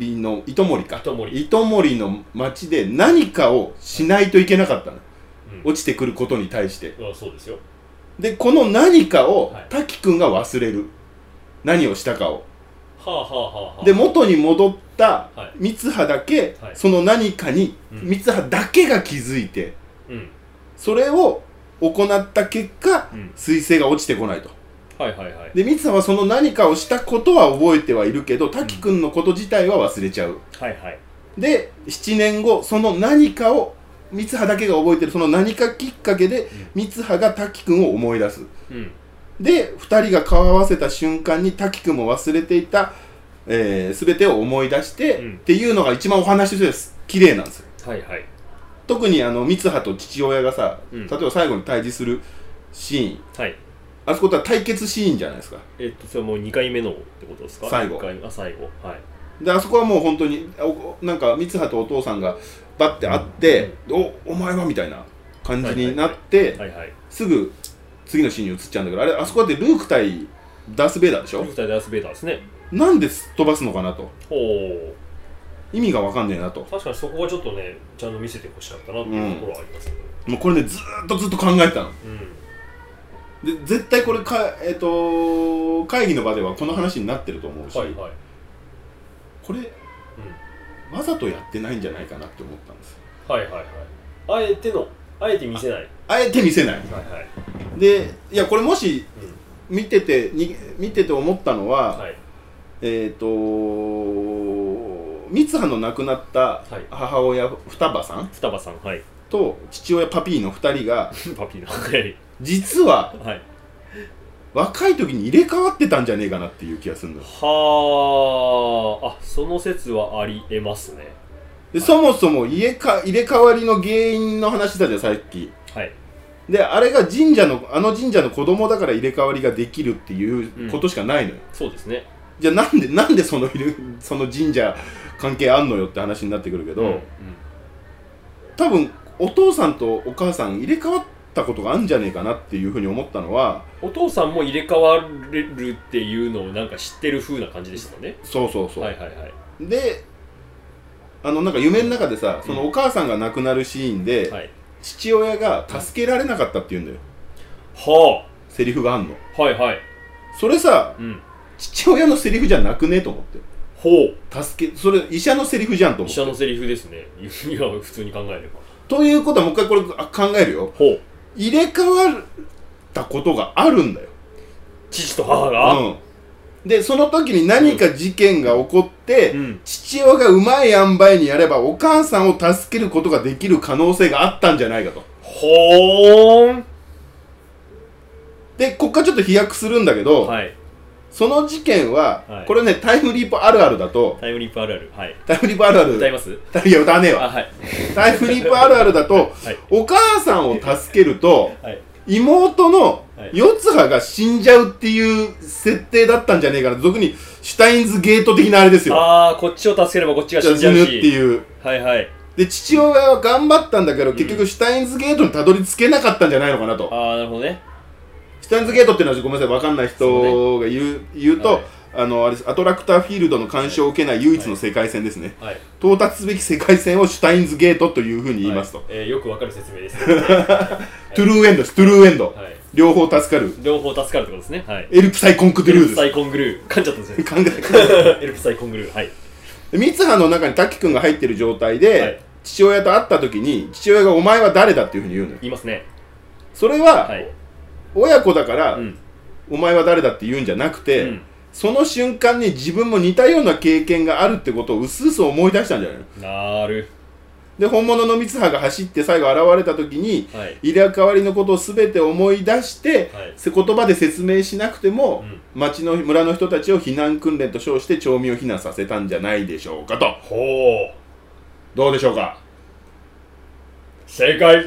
の町で何かをしないといけなかったの、落ちてくることに対して。でこの何かを滝くんが忘れる、何をしたかを。で元に戻った三葉だけ、その何かに三葉だけが気づいて、それを行った結果彗星が落ちてこないと。で三葉はその何かをしたことは覚えてはいるけど、滝くんのこと自体は忘れちゃう。で7年後その何かを三葉だけが覚えてる、その何かきっかけで三葉が滝くんを思い出す。で2人が顔を合わせた瞬間に滝くんも忘れていた全てを思い出して、っていうのが一番お話として綺麗なんですよ。特に三葉と父親がさ、例えば最後に対峙するシーン、あそこって対決シーンじゃないですか。 それはもう2回目のってことですか。 最後。 であそこはもう本当になんか三葉とお父さんがバッて会って「お前は?」みたいな感じになって、すぐ次のシーンに移っちゃうんだけど、あれあそこだってルーク対ダース・ベイダーでしょ。 ルーク対ダース・ベイダーですね。 なんですっ飛ばすのかなと。意味が分かんねえなと。 確かにそこはちょっとねちゃんと見せてほしかったなっていうところはありますけど、 もうこれねずっと考えたの。で絶対これ会議の場ではこの話になってると思うし、これ、わざとやってないんじゃないかなって思ったんです。 あえて見せない。 でいやこれもし、見てて思ったのは、三葉の亡くなった母親双葉さんと父親パピーの2人が実は若い時に入れ替わってたんじゃねえかなっていう気がするのよ。 その説はありえますね。 でそもそも入れ替わりの原因の話だじゃんさっき。であれが神社の子供だから入れ替わりができるっていうことしかないのよ。 そうですね。 じゃあなんでその神社関係あんのよって話になってくるけど、多分お父さんとお母さん入れ替わったことがあるんじゃねえかなっていうふうに思ったのは、 お父さんも入れ替われるっていうのをなんか知ってる風な感じでしたもんね。でなんか夢の中でさ、そのお母さんが亡くなるシーンで、父親が助けられなかったって言うんだよ。セリフがあんの。それさ、父親のセリフじゃなくねと思って。 助け、それ医者のセリフじゃんと思って。 医者のセリフですね。いや普通に考えれば。 ということはもう一回これ考えるよ。入れ替わったことがあるんだよ、 父と母が。 でその時に何か事件が起こって、父親がうまい塩梅にやればお母さんを助けることができる可能性があったんじゃないかと。でここからちょっと飛躍するんだけど、その事件は、これねタイムリープあるあるだと、 タイムリープあるある、 タイムリープあるある歌います？ いや歌わねえわ。タイムリープあるあるだと、お母さんを助けると、妹の四葉が死んじゃうっていう設定だったんじゃねえかな。俗にシュタインズゲート的なあれですよ。 こっちを助ければこっちが死んじゃうし、死ぬっていう。で父親は頑張ったんだけど、結局シュタインズゲートにたどり着けなかったんじゃないのかなと。 なるほどね。 シュタインズゲートっていうのはごめんなさい分かんない人が言うと、あれアトラクターフィールドの干渉を受けない唯一の世界線ですね。到達すべき世界線をシュタインズゲートというふうに言いますと。 よくわかる説明ですね。 トゥルーエンドです、トゥルーエンド。両方助かる。 両方助かるってことですね。 エルプサイコンクドゥルーです。 エルプサイコングルー。噛んじゃったんですね。エルプサイコングルー。 三葉の中に滝くんが入ってる状態で、父親と会った時に父親がお前は誰だっていうふうに言うのよ。 言いますね。 それは、親子だから、お前は誰だって言うんじゃなくて、その瞬間に自分も似たような経験があるってことをうすうす思い出したんじゃないの。 なる。 で本物の三葉が走って最後現れた時に、入れ替わりのことを全て思い出して、言葉で説明しなくても、町の村の人たちを避難訓練と称して町民を避難させたんじゃないでしょうかと。どうでしょうか。 正解。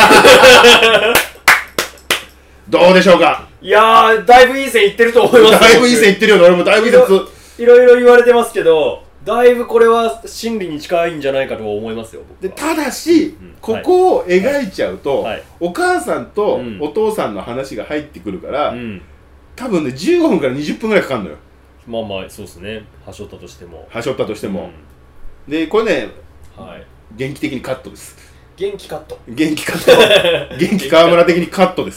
どうでしょうか。 いやー、だいぶいい線いってると思います。 だいぶいい線いってるよね。俺もだいぶいい線いろいろ言われてますけど、だいぶこれは真理に近いんじゃないかと思いますよ。 でただし、ここを描いちゃうと、お母さんとお父さんの話が入ってくるから、多分ね15分から20分ぐらいかかるのよ。 まあまあそうですね。はしょったとしても。 でこれね、元気的にカットです。 元気カット。 元気川村的にカットです。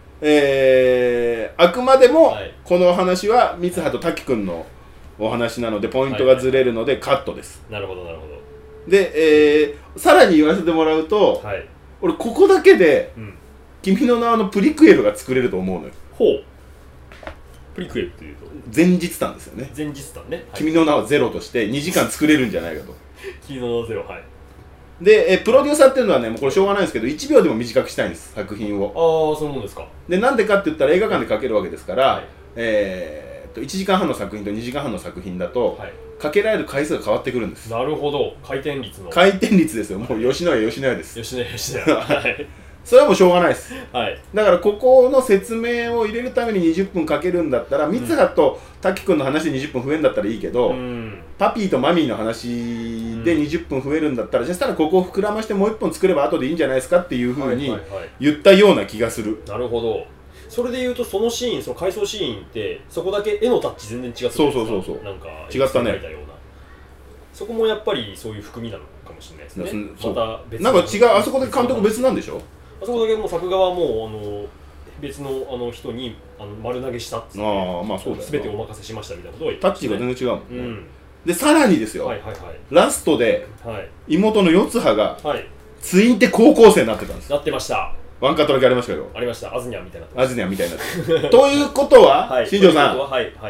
あくまでもこの話は三葉と滝くんのお話なのでポイントがずれるのでカットです。 なるほどなるほど。 で、さらに言わせてもらうと、俺ここだけで「君の名は」のプリクエルが作れると思うのよ。 プリクエルっていうと前日譚ですよね。 前日譚ね。 君の名はゼロとして2時間作れるんじゃないかと。 君の名はゼロ。 で、プロデューサーっていうのはね、もうこれしょうがないんですけど、1秒でも短くしたいんです、作品を。 そういうもんですか。 で、なんでかって言ったら映画館でかけるわけですから、1時間半の作品と2時間半の作品だと、かけられる回数が変わってくるんです。 なるほど。回転率の。 回転率ですよ。もう吉野家です。 吉野家。 それはもうしょうがないです。だからここの説明を入れるために20分かけるんだったら、三葉と滝くんの話で20分増えるんだったらいいけど、パピーとマミーの話で20分増えるんだったら、じゃあしたらここを膨らましてもう1本作れば後でいいんじゃないですかっていうふうに言ったような気がする。 なるほど。それでいうとそのシーン、その回想シーンってそこだけ絵のタッチ全然違ってる。 そうなんか違ったね。 そこもやっぱりそういう含みなのかもしれないですね。また別なんか違う。あそこで監督別なんでしょ。 あそこだけもう作画はもう別の人に丸投げしたっつって、全てお任せしましたみたいなことを言って、 タッチが全然違うもんね。でさらにですよ、ラストで妹の四葉がツインテ高校生になってたんです。 なってました。 ワンカットだけありましたけど。 ありました。アズニャンみたいな。 アズニャンみたいな。ということは新庄さん、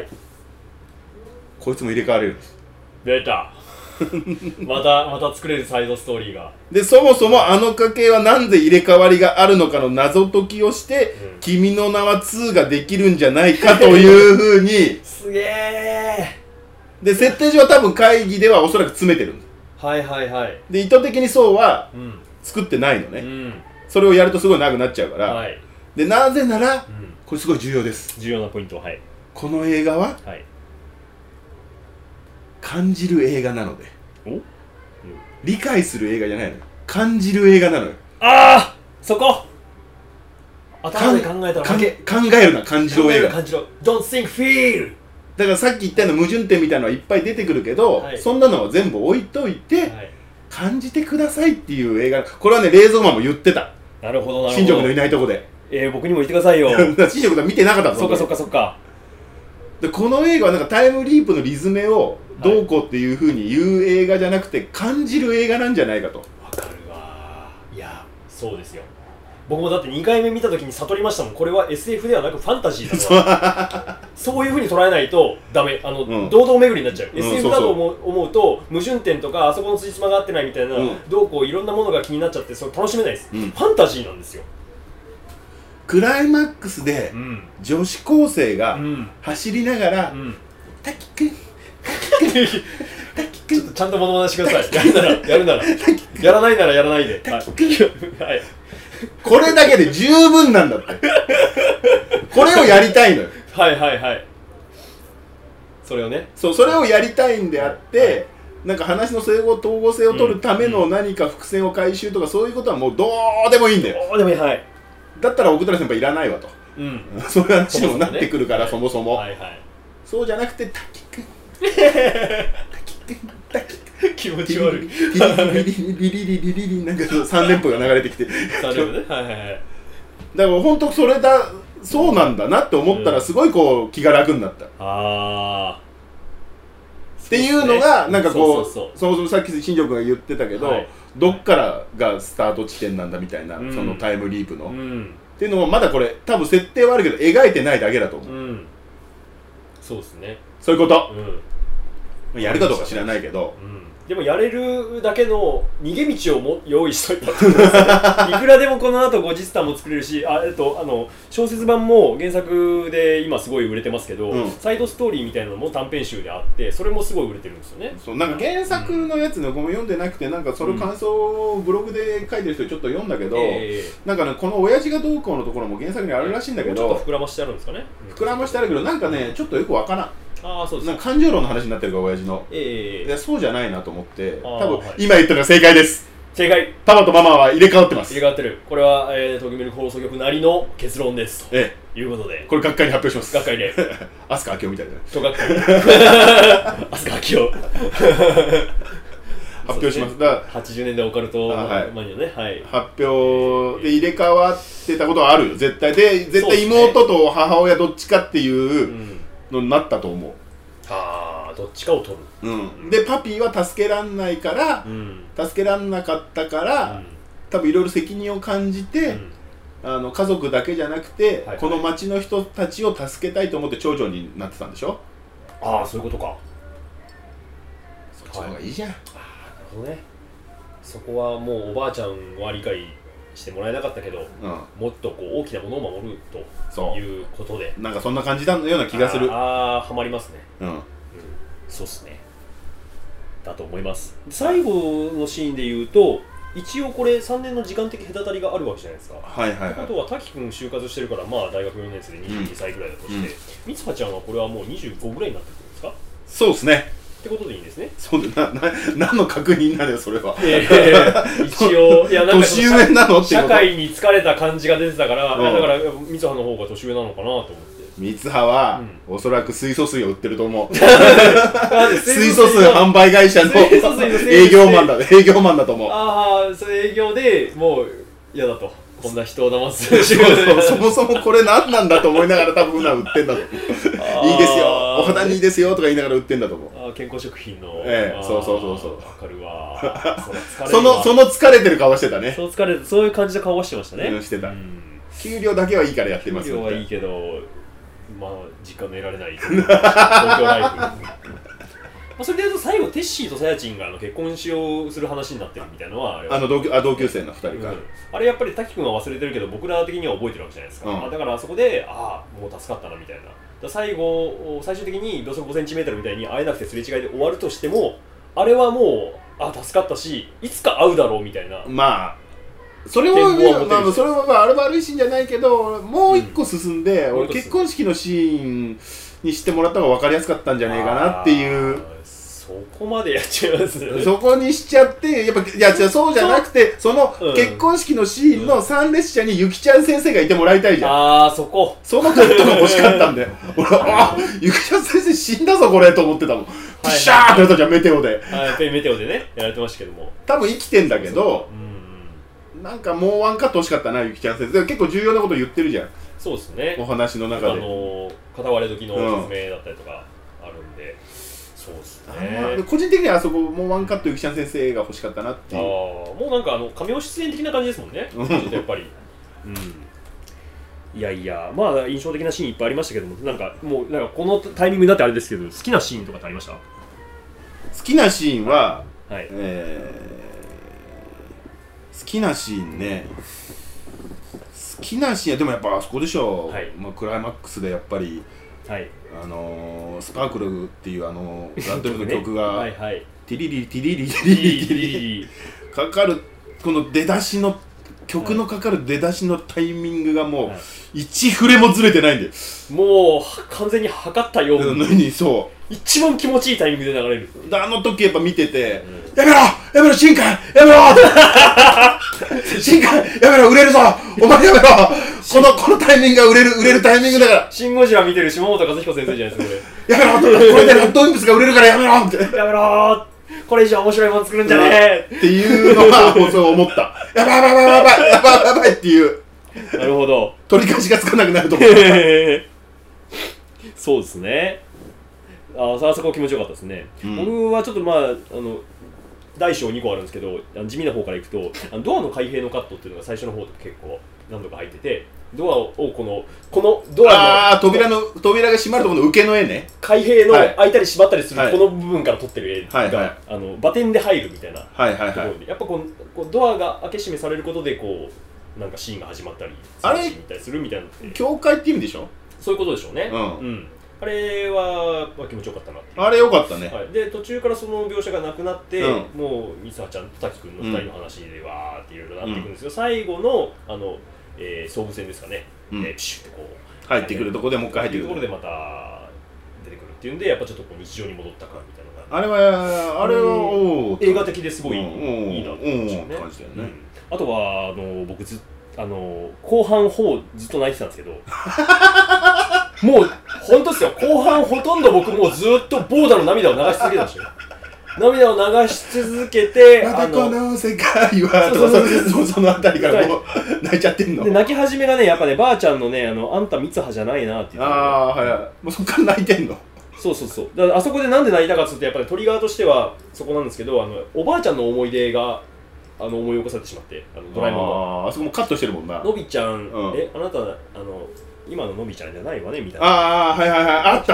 こいつも入れ替われるんです。 出た。また作れるサイドストーリーが。 でそもそもあの家系はなんで入れ替わりがあるのかの謎解きをして「君の名は2」ができるんじゃないかというふうにすげえ。 で設定上は多分会議ではおそらく詰めてるんです。で意図的にそうは作ってないのね。それをやるとすごい長くなっちゃうから。でなぜならこれすごい重要です。 重要なポイント。 この映画は感じる映画なので、理解する映画じゃないのよ。感じる映画なのよ。 そこ頭で考えたら考えるな。感じる映画。 Don't think, feel。 だからさっき言ったような矛盾点みたいなのはいっぱい出てくるけど、そんなのは全部置いといて、感じてくださいっていう映画。これはね冷蔵マンも言ってた。 なるほど。 新庄君のいないとこで。 僕にも言ってくださいよ。 新庄君は見てなかった。 そっか。 でこの映画はなんかタイムリープのリズムをどうこうっていうふうに言う映画じゃなくて感じる映画なんじゃないかと。 わかるわ。いやそうですよ。僕もだって2回目見た時に悟りましたもん。これは SF ではなくファンタジーだとそういう風に捉えないとダメ。堂々巡りになっちゃう。SF だと思うと矛盾点とかあそこのつじつまが合ってないみたいな、どうこういろんなものが気になっちゃってそれ楽しめないです、ファンタジーなんですよ。 クライマックスで女子高生が走りながら「滝くんちょっとちゃんと物まねしてください。やるならやらないならやらないで。はい、 これだけで十分なんだって。これをやりたいのよ。 はいはいはい。それをね。 そう、それをやりたいんであって、なんか話の整合統合性を取るための何か伏線を回収とかそういうことはもうどうでもいいんだよ。 どうでもいい。はい。 だったら奥寺先輩いらないわと。そういう話にもなってくるから、そもそも。そうじゃなくて、滝くん。 気持ち悪い。 リリなんか3連符が流れてきて。 3連符ね。はいはいはい。 だから本当それだ、そうなんだなって思ったらすごいこう気が楽になった。 ああ。 っていうのがなんかこう、そもそもさっき新庄君が言ってたけど、どっからがスタート地点なんだみたいな、そのタイムリープの。っていうのもまだこれ多分設定はあるけど描いてないだけだと思う。 そうですね。 そういうこと。やるかどうか知らないけど、 でもやれるだけの逃げ道をも用意しといたってことですね。いくらでもこの後後日談も作れるし、小説版も原作で今すごい売れてますけど、サイドストーリーみたいなのも短編集であってそれもすごい売れてるんですよね。 そう、なんか原作のやつね、僕も読んでなくて、なんかその感想をブログで書いてる人ちょっと読んだけど、なんかね、この親父がどうこうのところも原作にあるらしいんだけど、 ちょっと膨らましてあるんですかね。 膨らましてあるけど、なんかねちょっとよくわからん。 ああ、そうです。 なんか感情論の話になってるから親父の。いや、そうじゃないなと思って、多分今言ったのが正解です。 正解。 パパとママは入れ替わってます。 入れ替わってる。これは東京ミルク放送局なりの結論です。いうことで。 これ学会に発表します。 学会で。 飛鳥明夫みたいな。 小学会。飛鳥明夫。 発表します。だから 80年代オカルトマニアね。 発表で入れ替わってたことはあるよ。絶対で、絶対妹と母親どっちかっていうのになったと思う。 ああ、どっちかを取る。でパピーは助けらんないから、助けらんなかったから、多分いろいろ責任を感じて、家族だけじゃなくてこの町の人たちを助けたいと思って長女になってたんでしょ。 ああ、そういうことか。 そっちの方がいいじゃん。 なるほどね。そこはもうおばあちゃんは理解してもらえなかったけど、もっとこう大きなものを守るということで、 なんかそんな感じだような気がする。 ああ、ハマりますね。そうっすね。だと思います。最後のシーンで言うと、一応これ3年の時間的隔たりがあるわけじゃないですか。ってことは滝くん就活してるから、まあ大学4年生で22歳ぐらいだとして、みつはちゃんはこれはもう25ぐらいになってくるんですか？ そうですね。 ってことでいいんですね。 そうで、何の確認なのよそれは。 一応、いや、なんか年上なのって社会に疲れた感じが出てたから、だから三葉の方が年上なのかなと思って。 三葉はおそらく水素水を売ってると思う。水素水販売会社の営業マンだと思う。 ああ、それ営業でもう嫌だと。こんな人を騙す。 そもそもこれ何なんだと思いながら多分売ってんだと思う。いいですよ、お肌にいいですよとか言いながら売ってんだと思う。 健康食品の。 そうわかるわ。 その疲れてる顔してたね。 そういう感じの顔してましたね。 してた。給料だけはいいからやってます。 給料はいいけど、まあ実感の得られない東京ライフ。それでいうと最後テッシーとさやちんが結婚しようする話になってるみたいなのは同級生の2人か、 あれやっぱり滝くんは忘れてるけど僕ら的には覚えてるわけじゃないですか、だからあそこでもう助かったなみたいな。最終的に秒速 5cm みたいに会えなくてすれ違いで終わるとしても、あれはもう助かったしいつか会うだろうみたいな。 まあそれはあれ悪いシーンじゃないけど、もう一個進んで、俺結婚式のシーンにしてもらった方が分かりやすかったんじゃねえかなっていう。 そこまでやっちゃいます。 そこにしちゃって、やっぱそうじゃなくて、その結婚式のシーンの参列者にゆきちゃん先生がいてもらいたいじゃん。そのカットが欲しかったんだよ。俺ゆきちゃん先生死んだぞこれと思ってたもん。ピシャーってやったじゃん、メテオで。 メテオでねやられてましたけども、多分生きてんだけど、なんかもうワンカット欲しかったな、ゆきちゃん先生。結構重要なこと言ってるじゃん。 そうですね。 お話の中で。 片割れ時の説明だったりとかあるんで、そそうですね。 個人的にはあそこもうワンカットゆきちゃん先生が欲しかったなっていう。 もうなんか仮名出演的な感じですもんね。ちょっとやっぱり。いやいや、まあ印象的なシーンいっぱいありましたけども、なんかもうなんかこのタイミングになってあれですけど、好きなシーンとかってありました？ 好きなシーンは、 はい、 好きなシーンね。好きなシーンはでもやっぱあそこでしょう。はい、まあクライマックスでやっぱり。はい、スパークルっていうラッドウィンプの曲がはい、はい、ティリリティリリティリリティリリかかるこの出だしの曲のかかる出だしのタイミングがもう1フレもずれてないんで、 もう完全に測ったようにそう一番気持ちいいタイミングで流れる。 あの時やっぱ見てて、やめろやめろ新海やめろ新海やめろ売れるぞお前やめろこのタイミングが売れるタイミングだから。 シン・ゴジラ見てる下本和彦先生じゃないですかこれ。やめろこれでラッドウィンプスが売れるからやめろってやめろこれ以上面白いもの作るんじゃねえっていうのがそう思った。やばいやばいやばいやばいやばいっていう。 なるほど。 取り返しがつかなくなると思う。 そうですね。あそこ気持ちよかったですね。僕はちょっとまあ大小2個あるんですけど、地味な方からいくとドアの開閉のカットっていうのが最初の方と結構何度か入ってて、ドアをこのドアの扉が閉まるところの受けの絵ね、 開閉の開いたり閉まったりするこの部分から撮ってる絵がバテンで入るみたいなところで、やっぱこうドアが開け閉めされることでこうなんかシーンが始まったりあれ見たりするみたいなの教会って意味でしょ。 そういうことでしょうね。あれは気持ちよかったなっていう。 あれよかったね。 で途中からその描写がなくなって、もう美沙ちゃんと滝くんの2人の話でわーっていろいろなっていくんですけど、最後の総武線ですかね、ピシュってこう入ってくるところでもう一回入ってくるところでまた出てくるっていうんで、やっぱちょっとこう日常に戻ったかみたいな。 あれは映画的ですごいいいなって思いましたね。 感じだよね。 あとは僕後半ずっと泣いてたんですけどもう本当ですよ、後半ほとんど僕もうずっとボーダの涙を流し続けてましたよ。涙を流し続けてまたこの世界はそのあたりからもう泣いちゃってんので、泣き始めがねやっぱねばあちゃんのねあんた三葉じゃないなって言って、 もうそっから泣いてんの。 そうだからあそこでなんで泣いたかっつってやっぱりトリガーとしてはそこなんですけど、おばあちゃんの思い出が思い起こされてしまって、ドラえもんのあそこもカットしてるもんな。 のびちゃん、あなた今ののびちゃんじゃないわねみたいな。 あった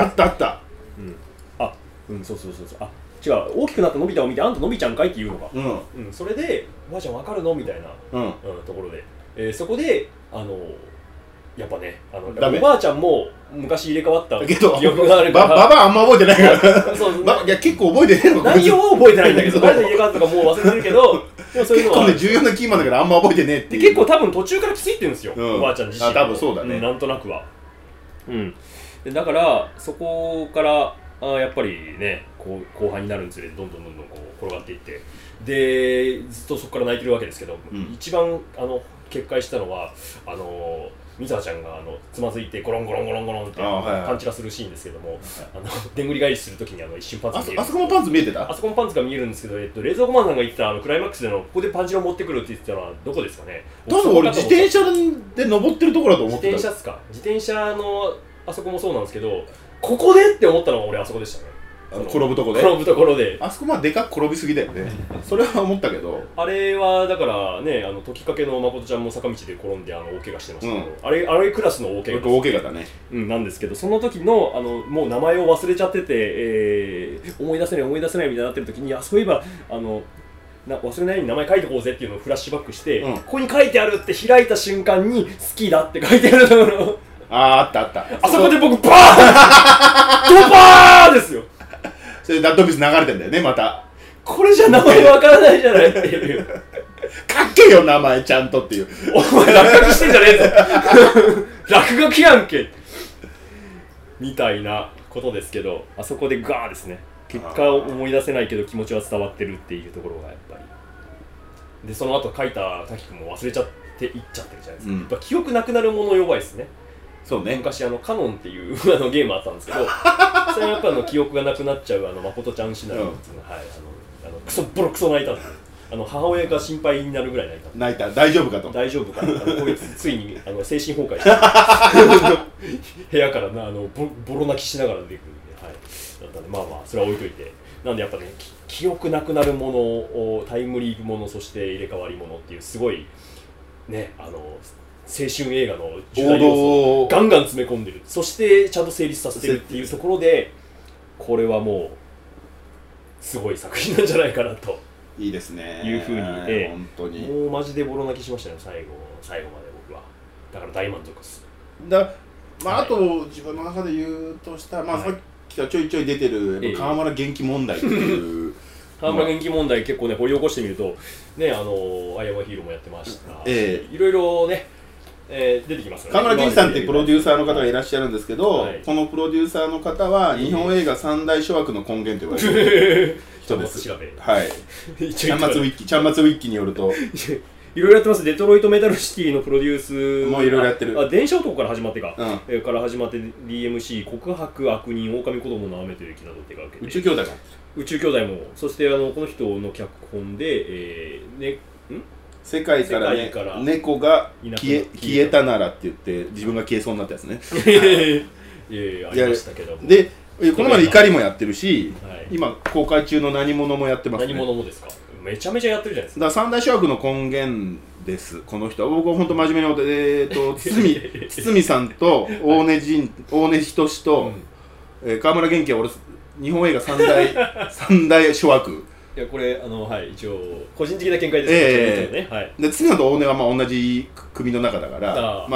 そうあ違う、大きくなったのび太を見てあんたのびちゃんかいって言うのか。それでおばあちゃんわかるのみたいなところで、そこでやっぱねおばあちゃんも昔入れ替わった記憶があるからババアあんま覚えてないからいや結構覚えてないのか内容は覚えてないんだけど誰の入れ替わったかもう忘れてるけど結構ね重要なキーマンだからあんま覚えてねえっていう。 結構多分途中から気づいてるんですよ、おばあちゃん自身。 多分そうだね、 なんとなくは。だからそこからやっぱりね後半になるにつれてどんどんこう転がっていって、でずっとそこから泣いてるわけですけど、一番決壊したのは美沙ちゃんがつまずいてゴロンゴロンゴロンゴロンってパンチラするシーンですけども、でんぐり返しするときに一瞬パンツが見える。 あそこもパンツ見えてた？ あそこもパンツが見えるんですけど、冷蔵庫マンさんが言ってたクライマックスでのここでパンチラを持ってくるって言ってたのはどこですかね。 多分俺自転車で登ってるところだと思ってた。 自転車っすか。自転車のあそこもそうなんですけど、ここでって思ったのが俺あそこでしたね。 転ぶとこであそこまででかく転びすぎだよねそれは思ったけど、 あれはだからね時かけの誠ちゃんも坂道で転んで大怪我してましたけど、あれクラスの大怪我だね、 なんですけど、その時のもう名前を忘れちゃってて、思い出せないみたいになってる時に、そういえば忘れないように名前書いてこうぜっていうのをフラッシュバックして、ここに書いてあるって開いた瞬間に好きだって書いてあるところあったあそこで僕バーンドバーンですよ。 それでダッドビス流れてんだよね、また。 これじゃ名前わからないじゃないっていう。 かっけよ、名前ちゃんとっていう。 お前落書きしてんじゃねえぞ。落書きやんけ。みたいなことですけど、あそこでガーですね。結果を思い出せないけど気持ちは伝わってるっていうところがやっぱり。で、その後書いた滝くんも忘れちゃっていっちゃってるじゃないですか。やっぱ記憶なくなるもの弱いですね。 そうね、 昔カノンっていうゲームあったんですけど、それはやっぱ記憶がなくなっちゃう誠ちゃんシナリオっていうのは、ボロクソ泣いたんですよ。母親が心配になるぐらい泣いた。 大丈夫かと。 大丈夫か。こいつついに精神崩壊して部屋からボロ泣きしながら出てくるんで、だっったんで、まあまあそれは置いといて、なんでやっぱね、記憶なくなるものをタイムリープもの、そして入れ替わりものっていうすごいね、青春映画の重大要素をガンガン詰め込んでる、そしてちゃんと成立させてるっていうところで、これはもうすごい作品なんじゃないかなと。 いいですね。 いうふうに、 本当にもうマジでボロ泣きしましたね、最後まで僕は。だから大満足です。 あと自分の中で言うとしたら、さっきからちょいちょい出てる河村元気問題っていう。 河村元気問題結構ね掘り起こしてみるとね、アイアムヒーローもやってましたし、いろいろね、出てきますよね。 河村元気さんってプロデューサーの方がいらっしゃるんですけど、このプロデューサーの方は日本映画三大諸悪の根源と言われてる人です。はい。ちゃんまつウィッキによるといろいろやってます。デトロイトメタルシティのプロデュースもいろいろやってる。 電車男から始まってから始まって DMC 告白悪人狼子供の雨という雪など手がけて、 宇宙兄弟か。 宇宙兄弟も、そしてこの人の脚本で、 世界から猫が消えたならって言って自分が消えそうになったやつね。 ありましたけども。 で、この前怒りもやってるし、今公開中の何者もやってますね。 何者もですか。めちゃめちゃやってるじゃないですか。 だから三大諸悪の根源です。この人は僕は本当真面目に堤さんと大根仁と河村元気は俺日本映画三大諸悪。 いやこれ一応個人的な見解ですけどね。 で堤さんと大根は同じ組の中だから、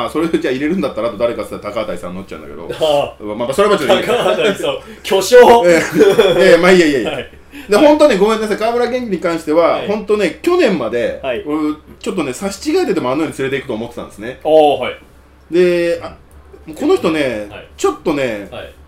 それをじゃあ入れるんだったらあと誰かって言ったら高畑さん乗っちゃうんだけど、それはちょっといい。 高畑さん巨匠。 まあいいや。で本当ねごめんなさい、河村元気に関しては本当ね去年まで俺ちょっとね差し違えてでもあのように連れていくと思ってたんですね。でこの人ねちょっとね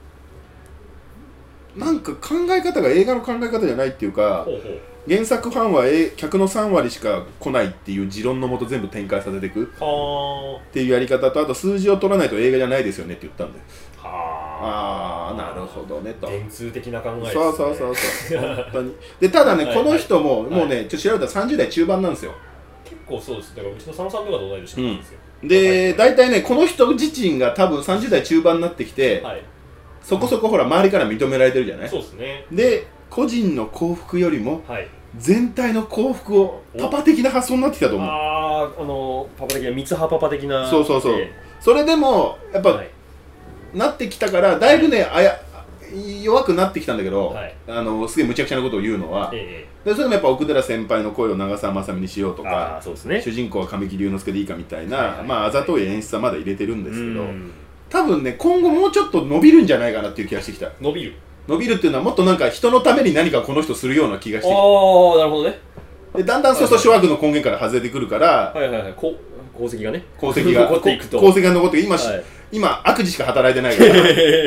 なんか考え方が映画の考え方じゃないっていうか、原作ファンは客の3割しか来ないっていう持論のもと全部展開させていくっていうやり方と、あと数字を取らないと映画じゃないですよねって言ったんで、なるほどねと。 電通的な考えですね。 そう本当に。でただねこの人ももうねちょっと調べたら30代中盤なんですよ。 結構そうです。だからうちの佐野さんとかと同い年なんですよ。 で大体ねこの人自身が多分30代中盤になってきて、そこそこほら周りから認められてるじゃない。 そうですね。 で個人の幸福よりも全体の幸福をパパ的な発想になってきたと思う。 パパ的な三葉パパ的な。 そうそれでもやっぱ、なってきたからだいぶね弱くなってきたんだけど、すげえ無茶苦茶なことを言うのは、でそれでもやっぱ奥寺先輩の声を長澤まさみにしようとか、主人公は神木隆之介でいいかみたいな、あざとい演出はまだ入れてるんですけど、多分ね今後もうちょっと伸びるんじゃないかなっていう気がしてきた。伸びるっていうのはもっとなんか人のために何かこの人するような気がしてきた。 なるほどね。 でだんだんそうすると諸悪の根源から外れてくるから、 功績が残っていくと、今悪事しか働いてないから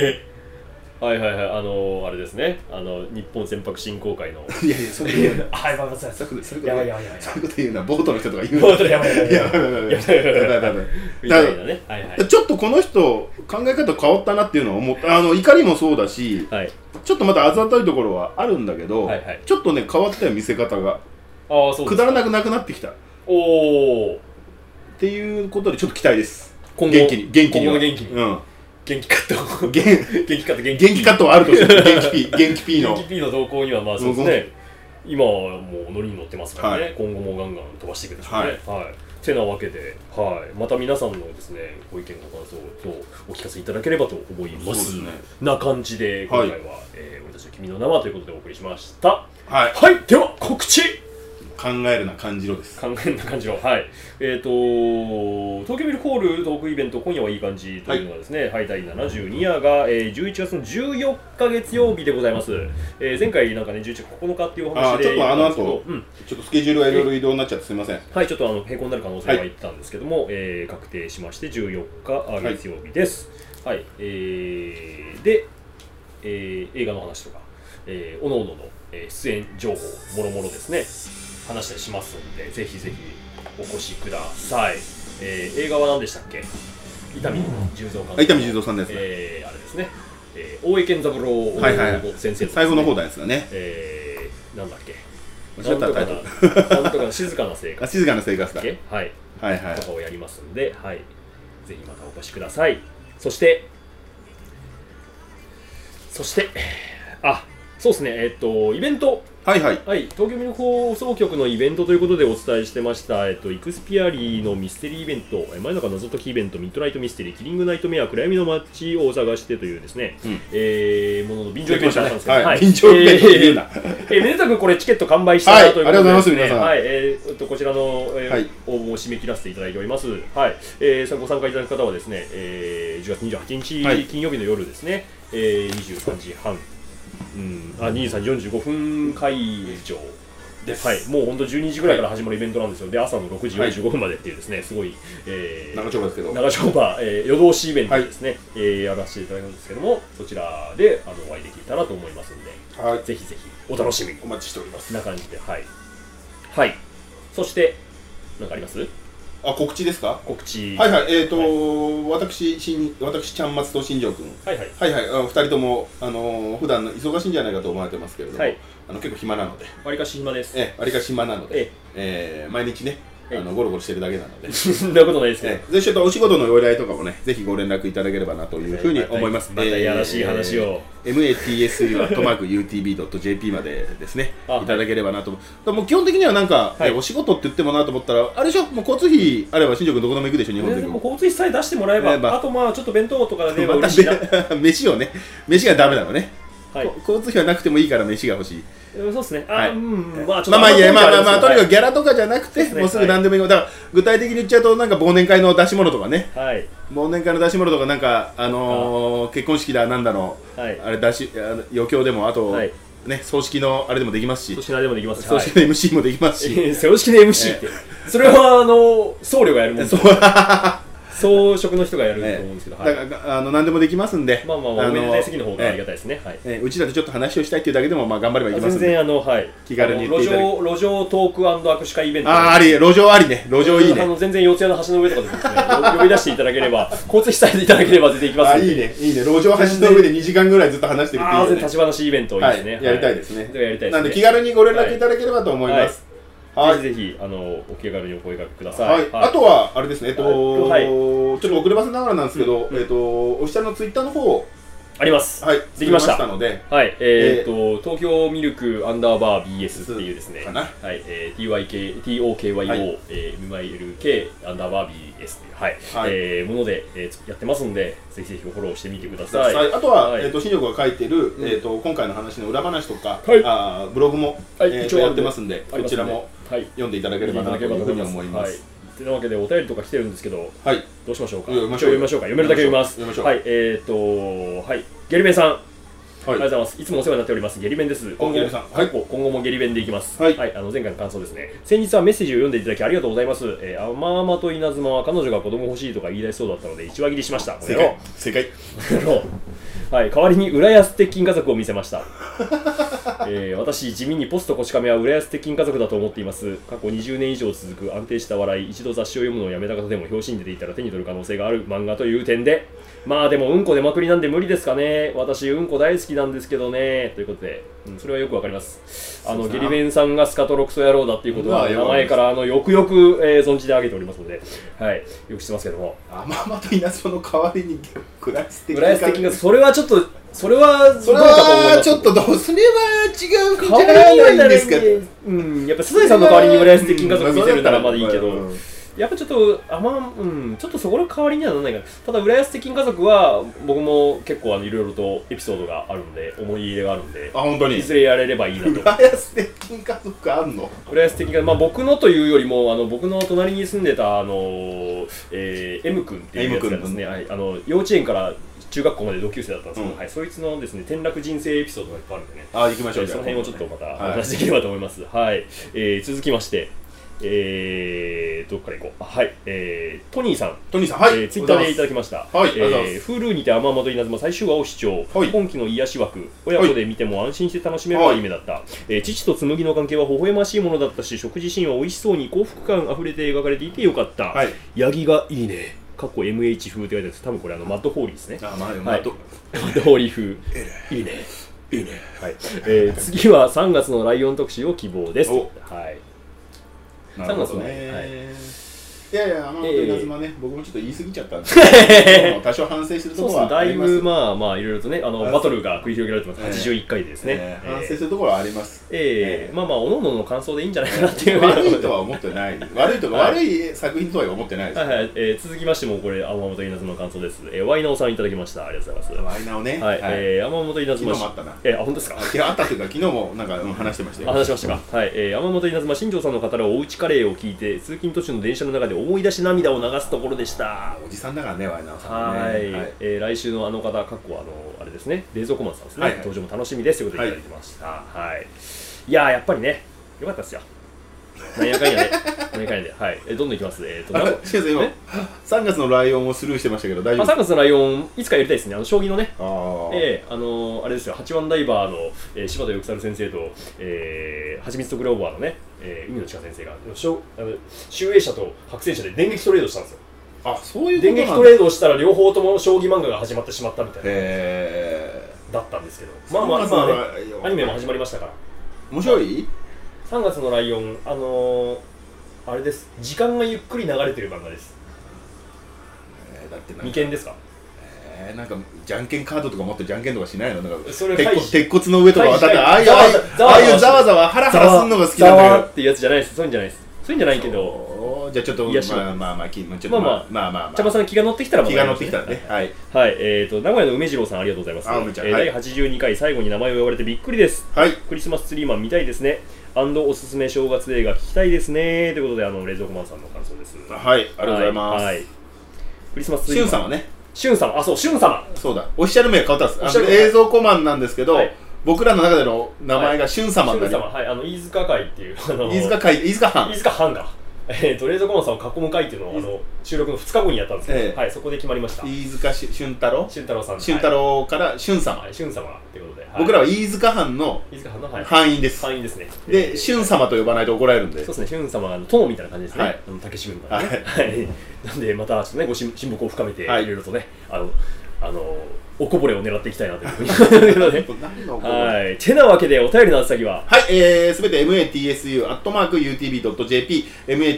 あれですね、日本船舶振興会のいやそういうこと言うな、ボートの人とか言うな、ボートでやばいみたいなね。ちょっとこの人考え方変わったなっていうのを思った。怒りもそうだし、ちょっとまたあざといところはあるんだけど、ちょっとね変わったよ見せ方が。くだらなくなくなってきたっていうことでちょっと期待です。元気に元気カットはあるとして元気 P の動向にはそうですね。今はもうノリに乗ってますからね。今後もガンガン飛ばしていくでしょうね。てなわけで、また皆さんのですねご意見ご感想とお聞かせいただければと思いますな感じで、今回は俺たちの君の名はということでお送りしました。では告知。 考えるな感じろです。 東京ミルホールトークイベント今夜はいい感じというのはですね、第72夜が11月の14日月曜日でございます。前回なんかね11月9日っていうお話で、 ちょっと後ちょっとスケジュールがいろいろ移動になっちゃってすみません。 ちょっと並行になる可能性は言ってたんですけども、確定しまして14日月曜日です。で、映画の話とか、おのおのの出演情報もろもろですね話したりしますので、ぜひぜひお越しください。映画は何でしたっけ？伊丹十三監督。 伊丹十三さんですね。 あれですね。大江健三郎先生の最後の方ですよね。 なんだっけ？ なんとか静かな生活。 静かな生活だ。 とかをやりますので、ぜひまたお越しください。そしてそうですね、イベント、 はいはい、 東京ミルク放送局のイベントということでお伝えしてました、イクスピアリーのミステリーイベント、真夜中謎解きイベント、ミッドナイトミステリー、キリングナイトメア、暗闇の街を探してというですね、ものの便乗イベントだったんですけど、 便乗イベント言うな。 めでたくこれチケット完売したということで、 ありがとうございます、皆さん。 こちらの応募を締め切らせていただいております。ご参加いただく方はですね、10月28日金曜日の夜ですね、23時半。23時45分会場です。もう本当12時ぐらいから始まるイベントなんですよ。で、朝の6時45分までっていうですね、すごい、 長丁場ですけど、 長丁場、夜通しイベントですね、やらせていただくんですけども、そちらでお会いできたらと思いますので、ぜひぜひお楽しみに。 お待ちしております。 な感じで、はい。そして、何かあります？ 告知ですか？ 告知。 私、ちゃんまつと新庄君。2人とも、普段の忙しいんじゃないかと思われてますけれども、結構暇なので。 わりかし暇です。 わりかし暇なので、毎日ね、ゴロゴロしてるだけなので。 そんなことないですね。 ぜひちょっとお仕事の依頼とかもね、ぜひご連絡いただければなというふうに思います。 またやらしい話を。 mats.utb.jp までですね、いただければなと。もう基本的にはなんか、お仕事って言ってもなと思ったら、あれでしょ、もう交通費あれば新庄君どこでも行くでしょ、日本で。 も交通費さえ出してもらえば、あとちょっと弁当とかで嬉しいな。 飯をね、飯がダメなのね。交通費はなくてもいいから飯が欲しい。 そうですね。 とにかくギャラとかじゃなくて、もうすぐ何でもいい。だから具体的に言っちゃうと、なんか忘年会の出し物とかね。忘年会の出し物とか、なんか結婚式だなんだの、あれ余興でも、あとね、葬式のあれでもできますし、 葬式のあれでもできますし、 葬式の MC もできますし、 葬式の MC って、それは僧侶がやるもんです。装飾の人がやると思うんですけど、 だから何でもできますんで、 おめでたい席の方がありがたいですね。 うちらとちょっと話をしたいっていうだけでも頑張ればいきますんで、 全然気軽に言っていただける。 路上トーク&握手会イベント、 路上ありね、路上いいね。 全然四谷の橋の上とかでですね、呼び出していただければ、交通費さえていただければ全然行きますんで。 いいね、いいね。路上橋の上で2時間ぐらいずっと話してるっていう。 立ち話イベントいいですね。 やりたいですね。 やりたいですね。 なんで気軽にご連絡いただければと思います。 ぜひぜひお気軽にお声掛けください。 あとはあれですね、ちょっと遅ればせながらなんですけど、オフィシャルのツイッターの方あります。できましたので、東京ミルク_BS っていうですね、TOKYO MILK _BS っていうものでやってますんで、ぜひぜひフォローしてみてください。 あとは新庄君が書いてる今回の話の裏話とかブログも一応やってますんで、こちらも読んでいただければなというふうに思います。 というわけでお便りとか来てるんですけど、どうしましょうか。 読みましょうか。 読めるだけ読みます。ゲリベンさん、ありがとうございます。いつもお世話になっております。ゲリベンです。今後もゲリベンでいきます。前回の感想ですね。先日はメッセージを読んでいただきありがとうございます。あままと稲妻は彼女が子供欲しいとか言い出しそうだったので1話切りしました。 正解。 代わりに浦安鉄筋家族を見せました。私、地味にポストこち亀は浦安鉄筋家族だと思っています。過去20年以上続く安定した笑い、一度雑誌を読むのをやめた方でも表紙に出ていたら手に取る可能性がある漫画という点で、でもうんこ出まくりなんで無理ですかね。私うんこ大好きなんですけどね。ということで、それはよくわかります。ゲリベンさんがスカトロクソ野郎だっていうことは名前からよくよく存じてあげておりますので、よく知ってますけども、 あままと稲妻の代わりに浦安鉄筋がそれはちょっとそれはどうかと思います。 ちょっとそれは違うんじゃないですか。 やっぱ須藤さんの代わりに浦安鉄筋家族見せるならまだいいけど、やっぱちょっとちょっとそこの代わりにはならないかな。ただ浦安鉄筋家族は僕も結構いろいろとエピソードがあるんで、思い入れがあるんで、 本当にいずれやれればいいなと。 浦安鉄筋家族あんの？ 浦安鉄筋が僕のというよりも僕の隣に住んでたM 君っていうやつがですね、幼稚園から中学校まで同級生だったんですけど、そいつのですね転落人生エピソードがいっぱいあるんでね、 行きましょう。 その辺をちょっとまたお話しできればと思います。続きまして、どっから行こう。トニーさん、ツイッターでいただきました。Hulu にてあままと稲妻最終話を視聴。今期の癒し枠、親子で見ても安心して楽しめるアニメだった。父と紬の関係は微笑ましいものだったし、食事シーンは美味しそうに幸福感あふれて描かれていてよかった。ヤギがいいね。MH 風って書いてあるんです。多分これマッドホーリーですね。マッドホーリー風。いいね。いいね。次は3月のライオン特集を希望です。3月のいやいや、天本稲妻ね、僕もちょっと言い過ぎちゃったんで多少反省するところはだいぶまあまあいろいろとね、バトルが繰り広げられてます。81回でですね、 反省するところはあります。 まあまあおのおのの感想でいいんじゃないかなっていう。 悪いとは思ってない。悪い作品とは思ってないです。 はいはい。続きましてもこれ天本稲妻の感想です。ワイナオさんいただきました。ありがとうございます。 ワイナオね。 はい。天本稲妻。 昨日もあったな。 本当ですか。 あったというか昨日もなんか話してましたよ。 話しましたか。はい。天本稲妻新庄さんの語るおうちカレーを聞いて通勤途中の電車の中で思い出し涙を流すところでした。 おじさんだからね、ワイナオさんね。 はい。来週のあの方、過去あれですね、冷蔵庫マンさんですね。登場も楽しみですということでいただいてました。はい。いやー、やっぱりね、よかったですよ。なんやかんやで、なんやかんやで、はい。どんどんいきます。 しかし今、3月のライオンをスルーしてましたけど、大丈夫ですか？ 3月のライオン、いつかやりたいですね、将棋のね。 あれですよ、8番ダイバーの柴田翼猿先生と、はちみつとグローバーのね、海野千佳先生が、集英社と白戦社で電撃トレードしたんですよ。 あ、そういうことなんだ。 電撃トレードをしたら両方とも将棋漫画が始まってしまったみたいな。だったんですけど。まあまあ、ね、アニメも始まりましたから。 面白い ？3月のライオン、あれです。時間がゆっくり流れてる漫画です。 だって眉間ですか？ なんかじゃんけんカードとか持ってじゃんけんとかしないの？なんかそれ鉄骨の上とか渡ってああいうざわざわハラハラするのが好きなんだけど。 ざわっていうやつじゃないです。そういうんじゃないです。そういうんじゃないけど。 じゃあちょっとまあ茶葉さん気が乗ってきたら気が乗ってきたらね。はい。 はい。名古屋の梅次郎さんありがとうございます。第82回最後に名前を呼ばれてびっくりです。 はい。 クリスマスツリーマン見たいですね。おすすめ正月映画聞きたいですねということで冷蔵庫マンさんの感想です。 はい、ありがとうございます。 はい。クリスマスツリーマン。シュン様ね。 シュン様、そう、シュン様。 そうだ。オフィシャル名変わったんです。映像コマンなんですけど、僕らの中での名前がシュン様になります。 はい、飯塚会っていう。 飯塚藩が。冷蔵庫マンさんを囲む会っていうのを収録の2日後にやったんですけど、はい、そこで決まりました。 飯塚俊太郎さん。 俊太郎から俊様。 はい、俊様ってことで。 僕らは飯塚藩の藩員です。 藩員ですね。 で、俊様と呼ばないと怒られるんで。 そうですね、俊様が殿みたいな感じですね。竹志軍からね。はい。なんで、またちょっとね、ご親睦を深めて、いろいろとね、おこぼれを狙っていきたいなというふうに思ってはい。てなわけで、お便りの宛先ははい、すべて matsu@utb.jp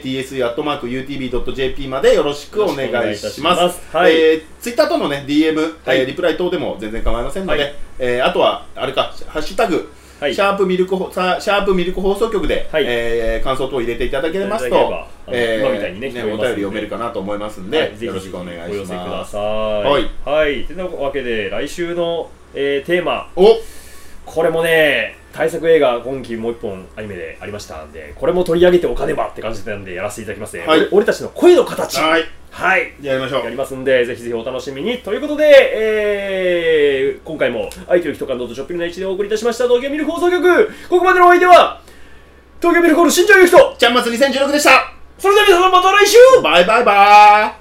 matsu@utb.jp までよろしくお願いします。はい。ツイッターとのね、DM、リプライ等でも全然構いませんので、あとは、あれか、ハッシュタグ、シャープミルク放送局で感想等を入れていただけますと、お便り読めるかなと思いますんで、よろしくお願いします。お寄せください。 はい。というわけで、来週のテーマ、これもね、大作映画、今期もう一本アニメでありましたんで、これも取り上げておかねばって感じなんで、やらせていただきますね。俺たちの声の形。はい。 やりましょう。 やりますんで、ぜひぜひお楽しみに。ということで、今回も愛という人感動とちょっぴりな位置でお送りいたしました東京ミルク放送局。ここまでのお相手は、東京ミルクホール新庄ゆきと、 ちゃんまつ2016でした。 それでは皆さんまた来週。 バイバイバーイ。